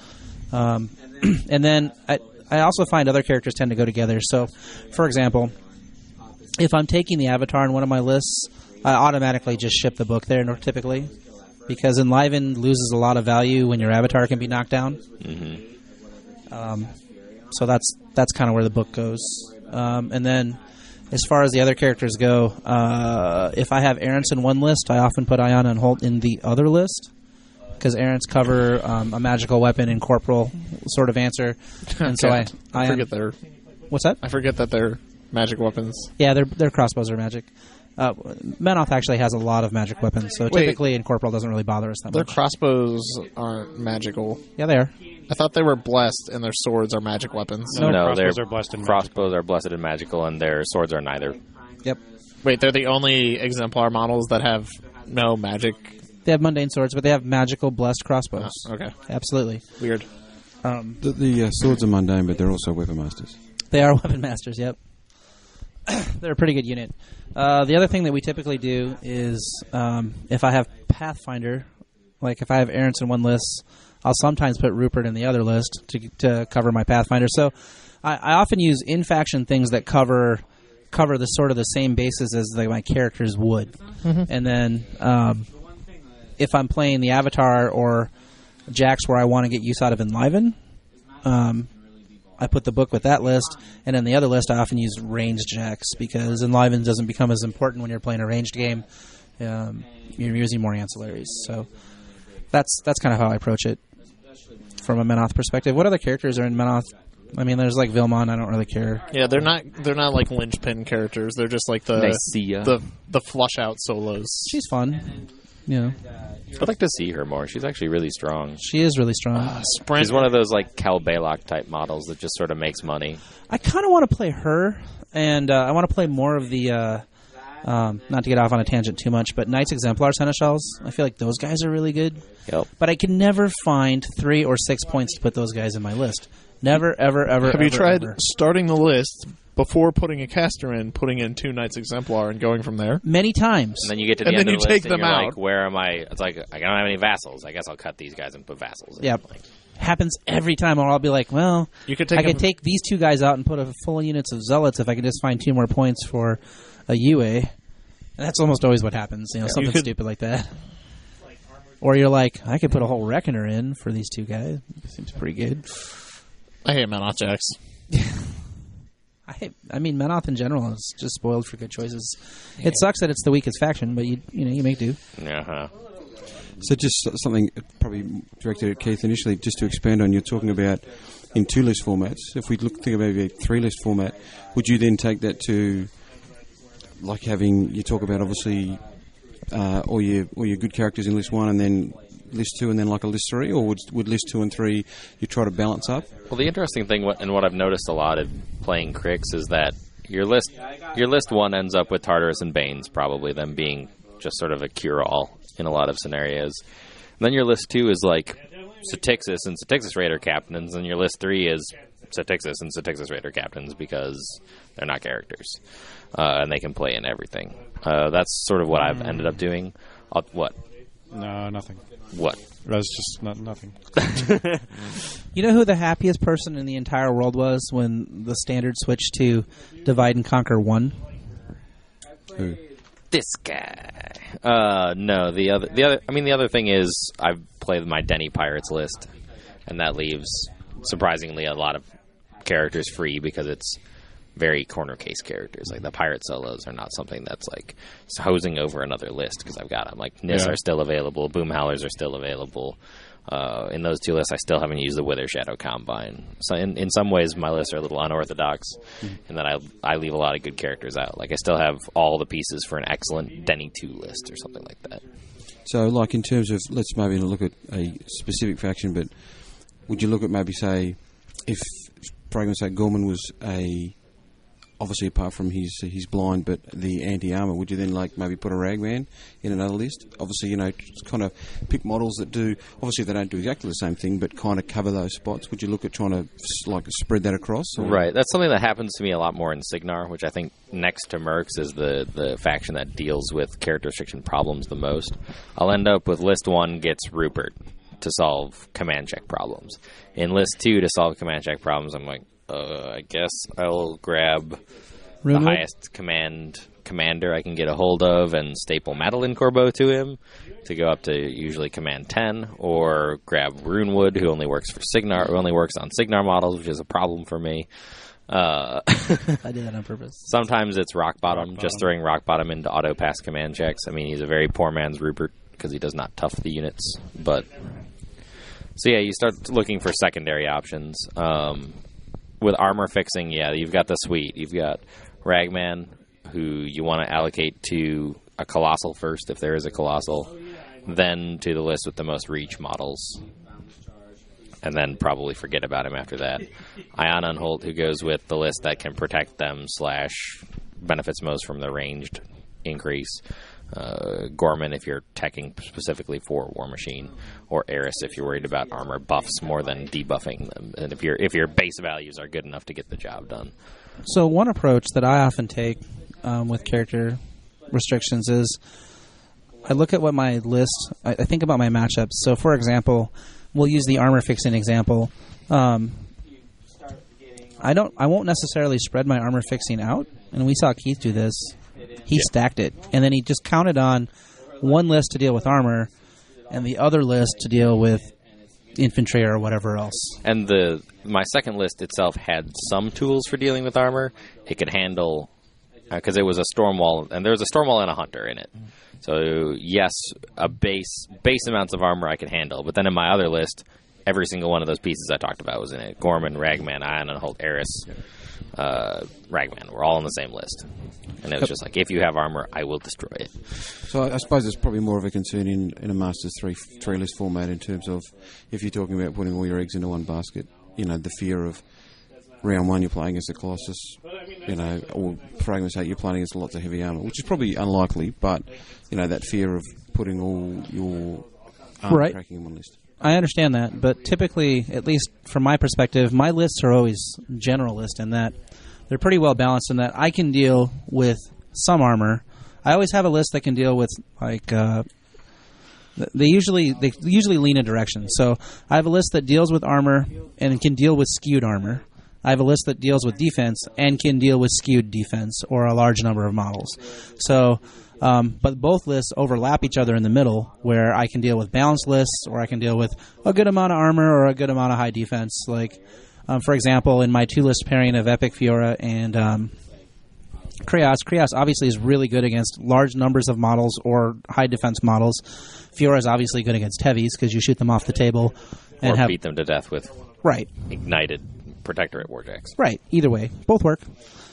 And then I also find other characters tend to go together. So, for example, if I'm taking the Avatar in one of my lists, I automatically just ship the book there typically. Because Enliven loses a lot of value when your Avatar can be knocked down. Mm-hmm. So that's kind of where the book goes. And then, as far as the other characters go, if I have Errants in one list, I often put Iona and Holt in the other list. Because Errants cover a magical weapon and corporal sort of answer. And so I forget their... What's that? I forget that they're magic weapons. Yeah, their crossbows are magic. Menoth actually has a lot of magic weapons, so typically in Corporal doesn't really bother us that their much. Their crossbows aren't magical. Yeah, they are. I thought they were blessed and their swords are magic weapons. No, crossbows are blessed and crossbows are blessed and magical, and their swords are neither. Yep. Wait, they're the only exemplar models that have no magic? They have mundane swords, but they have magical blessed crossbows. Okay. Absolutely. Weird. The swords are mundane, but they're also weapon masters. They are weapon masters, yep. They're a pretty good unit. The other thing that we typically do is if I have Pathfinder, like if I have Errants in one list, I'll sometimes put Rupert in the other list to cover my Pathfinder. So I often use in-faction things that cover the sort of the same bases as my characters would. Mm-hmm. And then if I'm playing the Avatar or Jax where I want to get use out of Enliven, I put the book with that list, and in the other list I often use ranged Jax because Enliven doesn't become as important when you're playing a ranged game. You're using more ancillaries. So that's kind of how I approach it from a Menoth perspective. What other characters are in Menoth? I mean, there's like Vilmon. I don't really care. Yeah, they're not like linchpin characters. They're just like the flush out solos. She's fun. Yeah. I'd like to see her more. She's actually really strong. She is really strong. She's one of those like Cal Balok type models that just sort of makes money. I kind of want to play her, and I want to play more of the. Not to get off on a tangent too much, but Knights Exemplar Seneschals. I feel like those guys are really good. Yep. But I can never find 3 or 6 points to put those guys in my list. Never, ever, ever. Have you tried starting the list before putting a caster in, putting in 2 Knights Exemplar, and going from there? Many times. And then you get to the end of the list, and you're like, where am I? It's like, I don't have any vassals. I guess I'll cut these guys and put vassals in. Yep. Happens every time, or I'll be like, well, I can take these 2 guys out and put a full units of Zealots if I can just find 2 more points for a UA. And that's almost always what happens, something stupid like that. Or you're like, I could put a whole Reckoner in for these 2 guys. Seems pretty good. I hate Menoth Jax. I mean, Menoth in general is just spoiled for good choices. It sucks that it's the weakest faction, but you make do. Uh-huh. So just something probably directed at Keith initially, just to expand on, you're talking about in 2-list formats. If we think about maybe a 3-list format, would you then take that to like having, you talk about obviously all your good characters in list 1 and then list 2 and then like a list 3, or would list 2 and 3 you try to balance up? Well, the interesting thing, and what I've noticed a lot in playing Crix, is that your list 1 ends up with Tartarus and Banes, probably them being just sort of a cure-all in a lot of scenarios. And then your list 2 is like Satixis and Satixis Raider captains, and your list 3 is Satixis and Satixis Raider captains because they're not characters, and they can play in everything. That's sort of what I've ended up doing. What? No, nothing. What? That's just nothing. You know who the happiest person in the entire world was when the standard switched to Divide and Conquer 1? Who? This guy. No, the other thing is I've played my Denny Pirates list, and that leaves surprisingly a lot of characters free because it's very corner case characters. Like the pirate solos are not something that's like hosing over another list because I've got them. Like Nis are still available, Boom Howlers are still available. In those 2 lists, I still haven't used the Wither Shadow Combine. So in some ways, my lists are a little unorthodox, in that I leave a lot of good characters out. Like I still have all the pieces for an excellent Denny 2 list or something like that. So, like in terms of, let's maybe look at a specific faction, but would you look at maybe say, if for argument's sake, Gorman was obviously apart from he's blind, but the anti-armor, would you then like maybe put a Ragman in another list? Obviously, kind of pick models that do, obviously they don't do exactly the same thing, but kind of cover those spots. Would you look at trying to like spread that across? Or? Right, that's something that happens to me a lot more in Signar, which I think next to Mercs is the faction that deals with character restriction problems the most. I'll end up with list 1 gets Rupert to solve command check problems. In list 2 to solve command check problems, I'm like, I guess I'll grab the highest commander I can get a hold of and staple Madeline Corbeau to him to go up to usually command 10, or grab Runewood, who only works for Signar, who only works on Signar models, which is a problem for me. I did that on purpose. Sometimes it's Rock Bottom, just throwing Rock Bottom into auto pass command checks. I mean, he's a very poor man's Rupert because he does not tough the units. But so yeah, you start looking for secondary options. With armor fixing, you've got the suite. You've got Ragman, who you want to allocate to a Colossal first, if there is a Colossal, then to the list with the most reach models, and then probably forget about him after that. Ion Unholt, who goes with the list that can protect them / benefits most from the ranged increase. Gorman, if you're teching specifically for War Machine, or Eris if you're worried about armor buffs more than debuffing them, and if your base values are good enough to get the job done. So one approach that I often take with character restrictions is I look at what my list, I think about my matchups. So for example, we'll use the armor fixing example. I won't necessarily spread my armor fixing out, and we saw Keith do this. He stacked it, and then he just counted on one list to deal with armor and the other list to deal with infantry or whatever else. And my second list itself had some tools for dealing with armor. It could handle, because it was a Stormwall, and there was a Stormwall and a Hunter in it. So yes, a base amounts of armor I could handle, but then in my other list, every single one of those pieces I talked about was in it. Gorman, Ragman, Ion Unholt, Eris, Ragman. We're all on the same list. And it was just like, if you have armor, I will destroy it. So I suppose it's probably more of a concern in a Masters 3 list format in terms of if you're talking about putting all your eggs into one basket, the fear of round 1 you're playing against a Colossus, or for argument's sake you're playing against lots of heavy armor, which is probably unlikely, but, that fear of putting all your armor cracking in one list. I understand that, but typically, at least from my perspective, my lists are always generalist in that they're pretty well balanced in that I can deal with some armor. I always have a list that can deal with, like, they usually lean in direction. So I have a list that deals with armor and can deal with skewed armor. I have a list that deals with defense and can deal with skewed defense or a large number of models. So, but both lists overlap each other in the middle, where I can deal with balanced lists, or I can deal with a good amount of armor or a good amount of high defense. Like, for example, in my 2-list pairing of Epic Fiora and Krios obviously is really good against large numbers of models or high defense models. Fiora is obviously good against heavies because you shoot them off the table and or beat them to death with right ignited Protectorate Warjacks. Right. Either way, both work.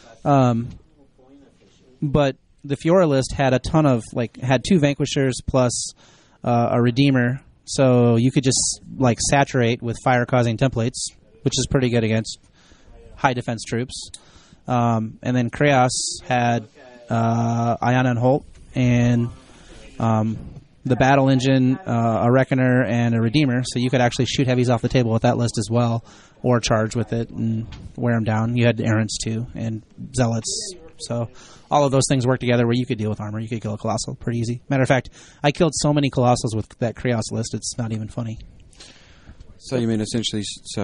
But the Fiora list had a ton of had 2 Vanquishers plus a Redeemer, so you could just saturate with fire causing templates, which is pretty good against high defense troops. And then Krios had Iona and Holt and the Battle Engine, a Reckoner, and a Redeemer, so you could actually shoot heavies off the table with that list as well, or charge with it and wear them down. You had Errants too, and Zealots, so all of those things work together where you could deal with armor. You could kill a Colossal pretty easy. Matter of fact, I killed so many Colossals with that Krios list, it's not even funny. So you mean essentially,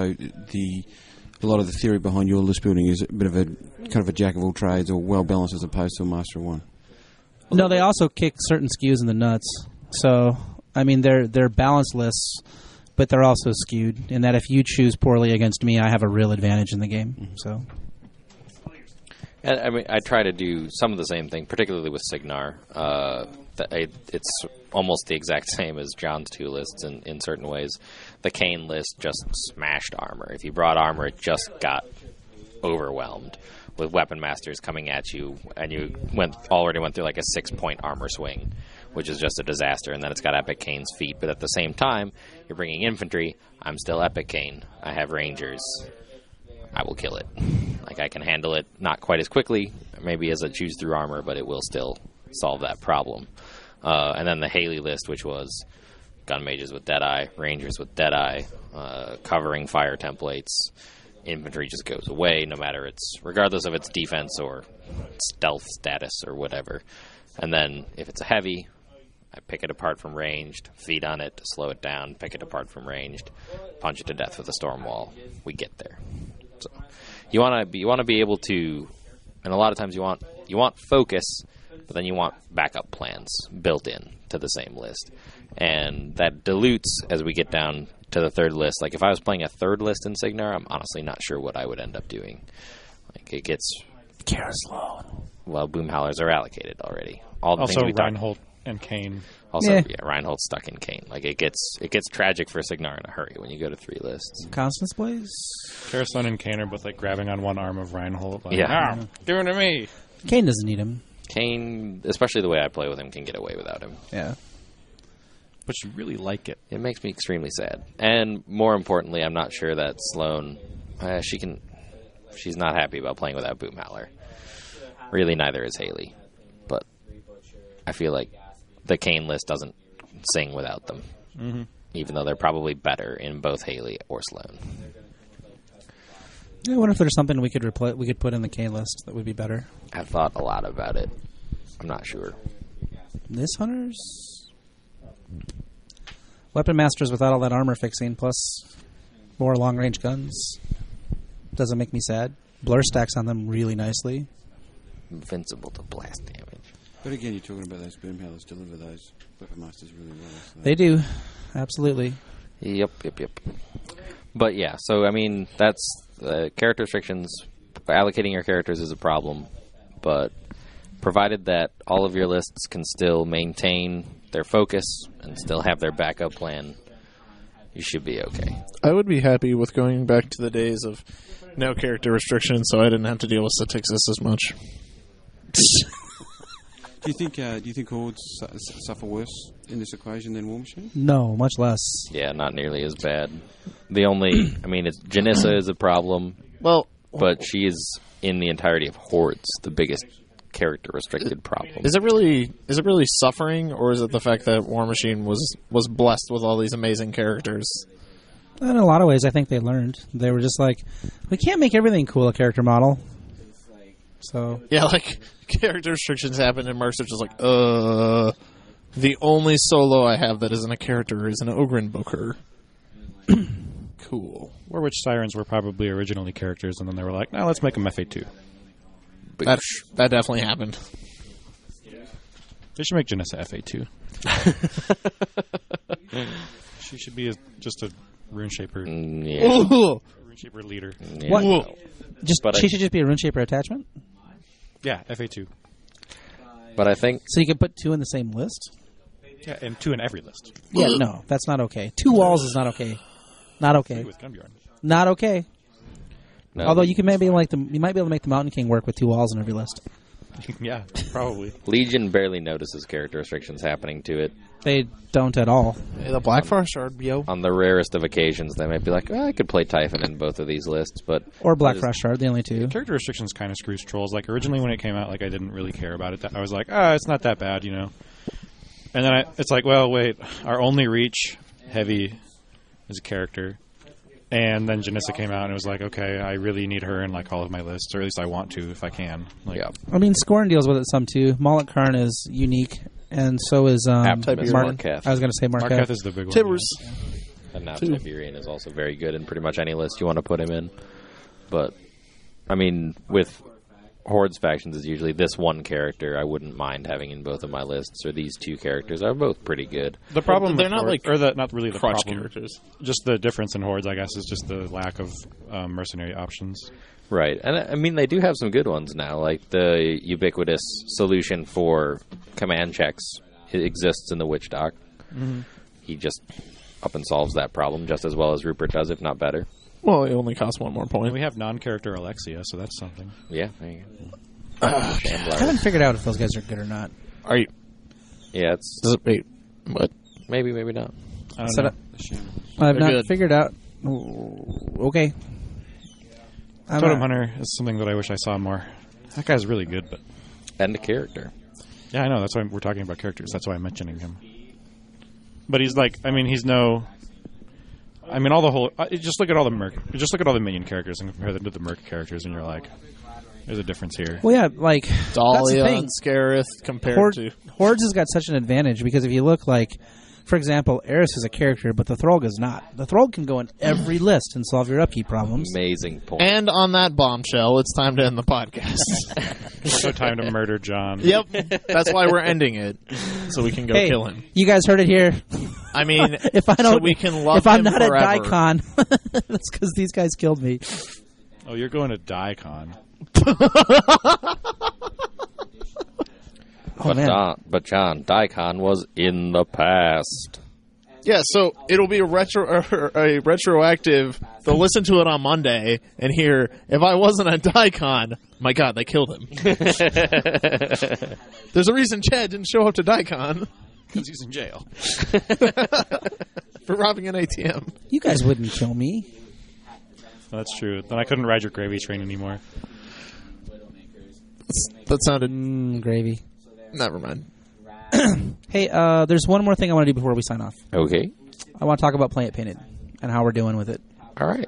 a lot of the theory behind your list building is a bit of a kind of a jack of all trades or well balanced as opposed to a master of one? No, they also kick certain skews in the nuts. So, I mean, they're balanced lists, but they're also skewed in that if you choose poorly against me, I have a real advantage in the game. Mm-hmm. So, and I mean, I try to do some of the same thing, particularly with Signar. It's almost the exact same as John's 2 lists in certain ways. The Kane list just smashed armor. If you brought armor, it just got overwhelmed with Weapon Masters coming at you, and you already went through a 6-point armor swing, which is just a disaster, and then it's got Epic Kane's feet. But at the same time, you're bringing infantry. I'm still Epic Kane. I have Rangers. I will kill it. I can handle it not quite as quickly, maybe as a choose through armor, but it will still solve that problem. And then the Haley list, which was Gun Mages with Deadeye, Rangers with Deadeye, covering fire templates. Infantry just goes away, regardless of its defense or stealth status or whatever. And then if it's a heavy, I pick it apart from ranged, feed on it to slow it down, pick it apart from ranged, punch it to death with a storm wall. We get there. So you want to be able to, and a lot of times you want focus, but then you want backup plans built in to the same list, and that dilutes as we get down to the third list. If I was playing a third list in Signar, I'm honestly not sure what I would end up doing. It gets Kara Sloan. Well, Boom Howlers are allocated already. All the also, things we Reinhold and Kane. Also, Reinhold's stuck in Kane. It gets tragic for Signar in a hurry when you go to 3 lists. Constance Blaze? Kara Sloan and Kane are both grabbing on one arm of Reinhold. Give him to me. Kane doesn't need him. Kane, especially the way I play with him, can get away without him. Yeah. But you really like it. It makes me extremely sad. And more importantly, I'm not sure that Sloan, she's not happy about playing without Boom Howler. Really, neither is Haley. But I feel like the Kane list doesn't sing without them, even though they're probably better in both Haley or Sloan. I wonder if there's something we could put in the Kane list that would be better. I've thought a lot about it. I'm not sure. This Hunters? Weapon Masters without all that armor fixing, plus more long-range guns. Doesn't make me sad. Blur stacks on them really nicely. Invincible to blast damage. But again, you're talking about those Boom Howlers deliver those Weapon Masters really well. So. They do. Absolutely. Yep. But yeah, so I mean, that's character restrictions. Allocating your characters is a problem, but provided that all of your lists can still maintain their focus and still have their backup plan, you should be okay. I would be happy with going back to the days of no character restrictions, so I didn't have to deal with Statixis as much. Do you think Hordes suffer worse in this equation than War Machine? No, much less. Yeah, not nearly as bad. The only, Janissa is a problem. Well, but she is in the entirety of Hordes the biggest character restricted problem. Is it really suffering, or is it the fact that War Machine was blessed with all these amazing characters? In a lot of ways, I think they learned. They were just like, we can't make everything cool a character model. So yeah, character restrictions happen, and Mercs are just like, the only solo I have that isn't a character is an Ogryn Booker. Cool. Warwitch Sirens were probably originally characters, and then they were like, no, let's make them FA2. That definitely happened. They should make Janissa FA2. She should be just a RuneShaper. Yeah. RuneShaper leader. Yeah. What? She should just be a RuneShaper attachment? Yeah, FA2. But I think So you can put 2 in the same list? Yeah, and 2 in every list. Yeah, no, that's not okay. 2 walls is not okay. Not okay. With Gunbjorn. Not okay. no, Although you might be able to make the Mountain King work with 2 walls in every list. Yeah, probably. Legion barely notices character restrictions happening to it. They don't at all. Hey, the Black Forest Shard, yo. On the rarest of occasions, they might be like, I could play Typhon in both of these lists, but Or Black I just- Frost Shard, the only 2. Character restrictions kind of screws trolls. Like, originally when it came out, like, I didn't really care about it. I was like, it's not that bad, you know. And then it's like, well, wait, our only reach, Heavy, is a character. And then Janissa came out, and it was like, okay, I really need her in, like, all of my lists, or at least I want to if I can. Like, Yeah. I mean, Scorn deals with it some too. Moloch Karn is unique, and so is Optimus Mark. Marketh. I was going to say Marketh. Marketh is the big one. Tibbers. And now Tiberian is also very good in pretty much any list you want to put him in. But, I mean, with Horde's factions is usually this one character I wouldn't mind having in both of my lists, or these 2 characters are both pretty good. The problem They're with not Horde- like or the not really the crutch problem. characters. Just the difference in Hordes, I guess, is just the lack of mercenary options. Right. And, I mean, they do have some good ones now, like the ubiquitous solution for command checks. It exists in the Witch Doc. Mm-hmm. He just up and solves that problem just as well as Rupert does, if not better. Well, it only costs 1 more point. We have non-character Alexia, so that's something. Yeah, there you go. I Shambler. haven't figured out if those guys are good or not. Are you? Yeah, it's Wait, what? maybe not. I don't So know. I've They're not good. figured out. Okay. I'm Totem not- Hunter is something that I wish I saw more. That guy's really good, but And a character. yeah, I know. That's why we're talking about characters. That's why I'm mentioning him. But he's like, I mean, he's no. I mean, all the whole. Just look at all the merc. Just look at all the minion characters and compare them to the merc characters, and you're like, there's a difference here. Well, yeah, like that's the Dahlia thing. and Scarith compared to... Hordes has got such an advantage because if you look like, for example, Eris is a character, but the Thrall is not. The Thrall can go in every list and solve your upkeep problems. Amazing point. And on that bombshell, it's time to end the podcast. Also, time to murder John. Yep, that's why we're ending it, so we can go Hey, kill him. you guys heard it here. I mean, If I don't, so we can love if I'm him not forever. at Daikon, that's because these guys killed me. Oh, you're going to Daikon. Oh man, But John, Daikon was in the past. Yeah, so it'll be a retroactive. They'll listen to it on Monday and hear, if I wasn't at Daikon, my God, they killed him. There's a reason Chad didn't show up to Daikon Because he's in jail. for robbing an ATM. you guys wouldn't kill me. Well, that's true. Then I couldn't ride your gravy train anymore. That sounded... Gravy. Never mind. Hey, there's one more thing I want to do before we sign off. Okay. I want to talk about Play It Painted and how we're doing with it. All right.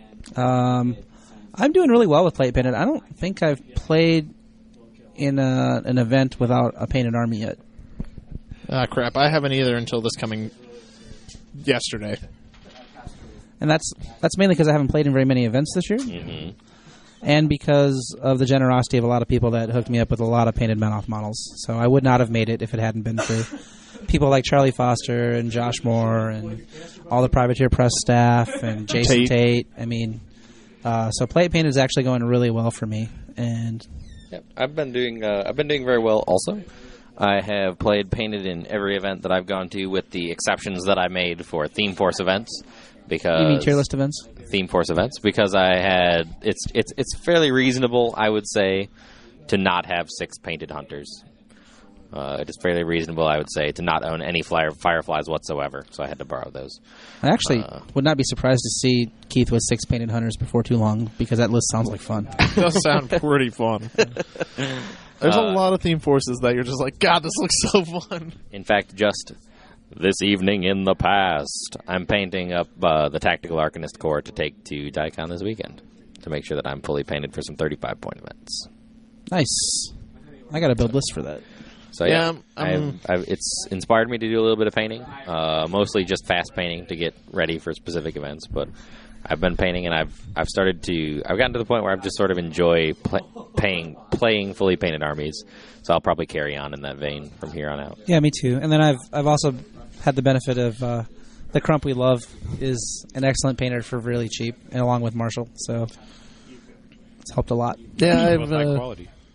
I'm doing really well with Play It Painted. I don't think I've played in an event without a painted army yet. Ah, crap. I haven't either until this coming... yesterday. And that's mainly because I haven't played in very many events this year. Mm-hmm. And because of the generosity of a lot of people that hooked me up with a lot of painted Menoth models. So I would not have made it if it hadn't been for people like Charlie Foster and Josh Moore and all the Privateer Press staff and Jason Tate. I mean, so Play It Painted is actually going really well for me. And Yep. I've been doing very well also. I have played painted in every event that I've gone to, with the exceptions that I made for Theme Force events. Because you mean tier list events? Theme Force events, because I had it's fairly reasonable, I would say, to not have 6 painted hunters. It is fairly reasonable, I would say, to not own any fireflies whatsoever. So I had to borrow those. I actually would not be surprised to see Keith with 6 painted hunters before too long, because that list sounds like fun. It does sound pretty fun. There's a lot of theme forces that you're just like, God, this looks so fun. In fact, just this evening in the past, I'm painting up the Tactical Arcanist Corps to take to Daikon this weekend to make sure that I'm fully painted for some 35-point events. Nice. I got to build lists for that. So Yeah, it's inspired me to do a little bit of painting, mostly just fast painting to get ready for specific events. But I've been painting, and I've gotten to the point where I've just sort of enjoy playing fully painted armies. So I'll probably carry on in that vein from here on out. Yeah, me too. And then I've also had the benefit of the Crump we love is an excellent painter for really cheap, and along with Marshall, so it's helped a lot. Yeah, Both high quality.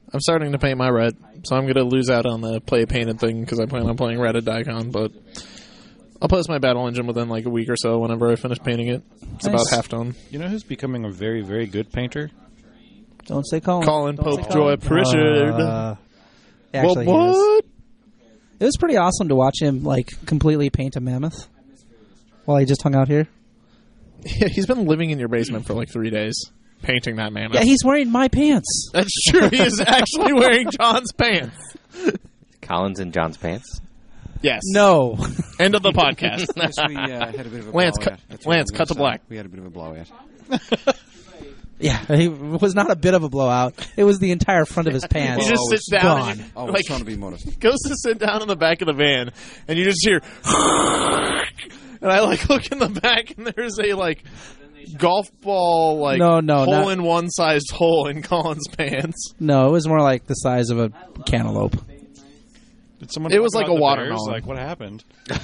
I'm starting to paint my red, so I'm going to lose out on the play painted thing because I plan on playing red at Daikon, but I'll post my battle engine within like a week or so whenever I finish painting it. It's about half done. You know who's becoming a very, very good painter? Don't say Colin. Colin Don't say Pope Joy Pritchard. Actually, What? It was pretty awesome to watch him like completely paint a mammoth while he just hung out here. Yeah, he's been living in your basement for like 3 days, painting that mammoth. Yeah, he's wearing my pants. That's true. He is actually wearing John's pants. Collins in John's pants. Yes. No. End of the podcast. Yes, we had a bit of a Lance, blowout. That's what Lance, I'm cut gonna to black. say. We had a bit of a blowout. Yeah, it was not a bit of a blowout. It was the entire front of his pants. He just I sits was down gone. and he, I was like, trying to be modest. goes to sit down in the back of the van, and you just hear, and I like look in the back, and there's a like golf ball like No, hole in one sized hole in Colin's pants. No, it was more like the size of a cantaloupe. Did someone It was talk like about a the watermelon. Bears? Like, what happened?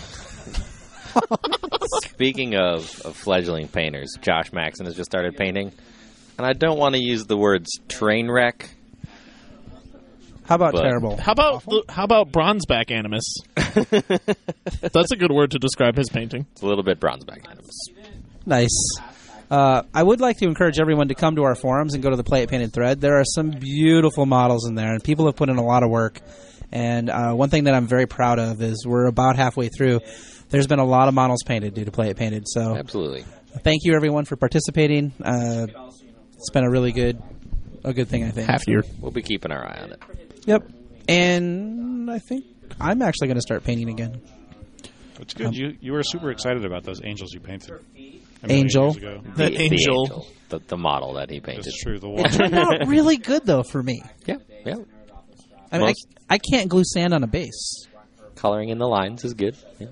Speaking of fledgling painters, Josh Maxson has just started painting. And I don't want to use the words train wreck. How about But- terrible? How about bronzeback animus? That's a good word to describe his painting. It's a little bit bronzeback animus. Nice. I would like to encourage everyone to come to our forums and go to the Play It Painted thread. There are some beautiful models in there, and people have put in a lot of work. And one thing that I'm very proud of is we're about halfway through. There's been a lot of models painted due to Play It Painted. So Absolutely. thank you, everyone, for participating. It's been a really good thing, I think. Half year. We'll be keeping our eye on it. Yep. And I think I'm actually going to start painting again. It's good. You were super excited about those angels you painted. Angel. Years ago. The angel. The model that he painted. That's true. The It one. turned out really good, though, for me. Yeah, yeah. I mean, Most- I can't glue sand on a base. Coloring in the lines is good. Yeah.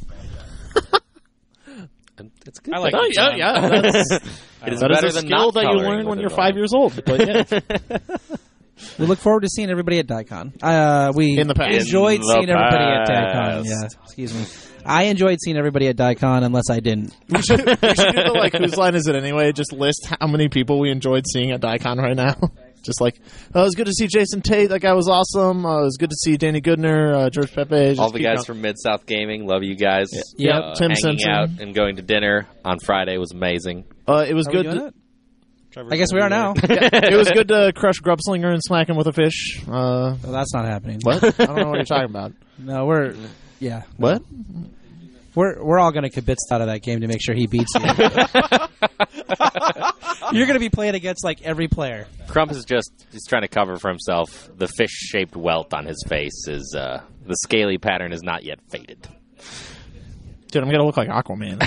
It's good. I like Oh, it. yeah. That's, It is that better is a than skill not that you coloring learn when with you're it 5 on. years old. But yeah. We look forward to seeing everybody at Daikon. We In the past. enjoyed In the seeing everybody at past. Daikon. Yeah, excuse me. I enjoyed seeing everybody at Daikon, unless I didn't. We should do the, like, whose line is it anyway? Just list how many people we enjoyed seeing at Daikon right now. Just like, oh, it was good to see Jason Tate. That guy was awesome. It was good to see Danny Goodner, George Pepe. Just All the keep guys going. from Mid-South Gaming, love you guys. Yep, Tim hanging Simpson. out and going to dinner on Friday was amazing. It was Are we good. doing it? Trevor's I guess we gonna are be now. there. It was good to crush Grubslinger and smack him with a fish. Well, that's not happening. What? I don't know what you're talking about. No, yeah. What? We're all going to kibitz out of that game to make sure he beats you. You're going to be playing against like every player. Crump is he's trying to cover for himself. The fish-shaped welt on his face is, the scaly pattern is not yet faded. Dude, I'm going to look like Aquaman.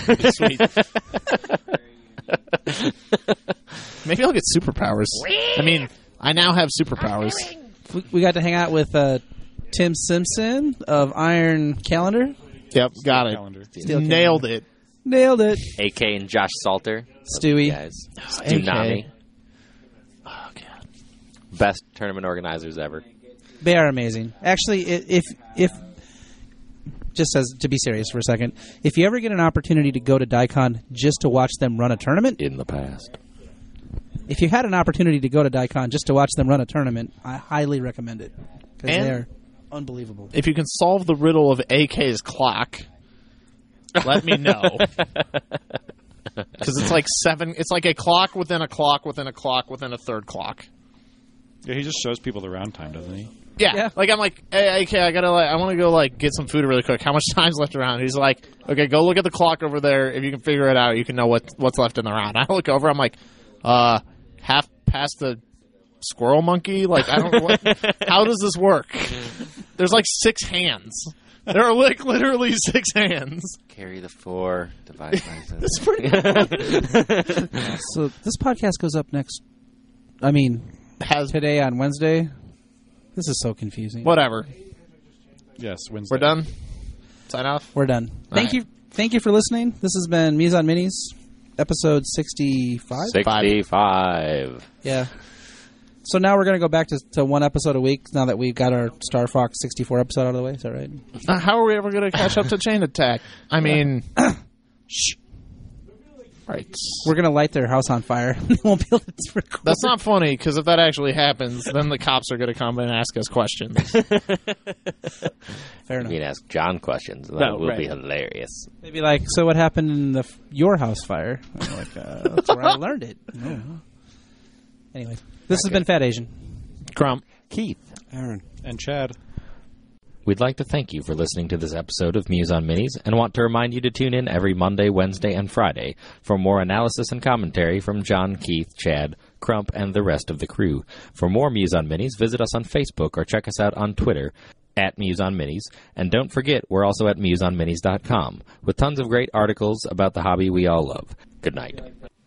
Sweet. Maybe I'll get superpowers. I mean, I now have superpowers. We got to hang out with Tim Simpson of Iron Calendar. Yep, got it. Calendar. Steel Nailed it. Nailed it. AK and Josh Salter. Stewie. Guys. Tsunami. Oh, God. Best tournament organizers ever. They are amazing. Actually, if just as to be serious for a second, if you ever get an opportunity to go to Daikon just to watch them run a tournament, In the past. if you had an opportunity to go to Daikon just to watch them run a tournament, I highly recommend it because And- they're unbelievable. If you can solve the riddle of AK's clock, let me know. Because it's like it's like a clock within a clock within a clock within a third clock. Yeah, he just shows people the round time, doesn't he? Yeah. Like I'm like, hey, AK, I want to go like get some food really quick. How much time's left around? He's like, okay, go look at the clock over there. If you can figure it out, you can know what's left in the round. I look over, I'm like, half past the squirrel monkey. Like I don't. How does this work? There's like 6 hands. There are like literally 6 hands. Carry the 4. Divide by 7. It's pretty. So this podcast goes up today on Wednesday. This is so confusing. Whatever. Yes, Wednesday. We're done. Sign off. We're done. Thank you for listening. This has been Mise on Minis, episode 65. 65. Yeah. So now we're going to go back to one episode a week now that we've got our Star Fox 64 episode out of the way. Is that right? How are we ever going to catch up to Chain Attack? I mean, shh. Right. We're going to light their house on fire. They won't be able to record. That's not funny, because if that actually happens, then the cops are going to come and ask us questions. Fair enough. You can ask John questions. That will be hilarious. Maybe like, so what happened in your house fire? I'm like, that's where I learned it. Oh. Anyway, this has been Fat Asian. Crump. Keith. Aaron. And Chad. We'd like to thank you for listening to this episode of Muse on Minis and want to remind you to tune in every Monday, Wednesday, and Friday for more analysis and commentary from John, Keith, Chad, Crump, and the rest of the crew. For more Muse on Minis, visit us on Facebook or check us out on Twitter at Muse on Minis. And don't forget, we're also at museonminis.com with tons of great articles about the hobby we all love. Good night.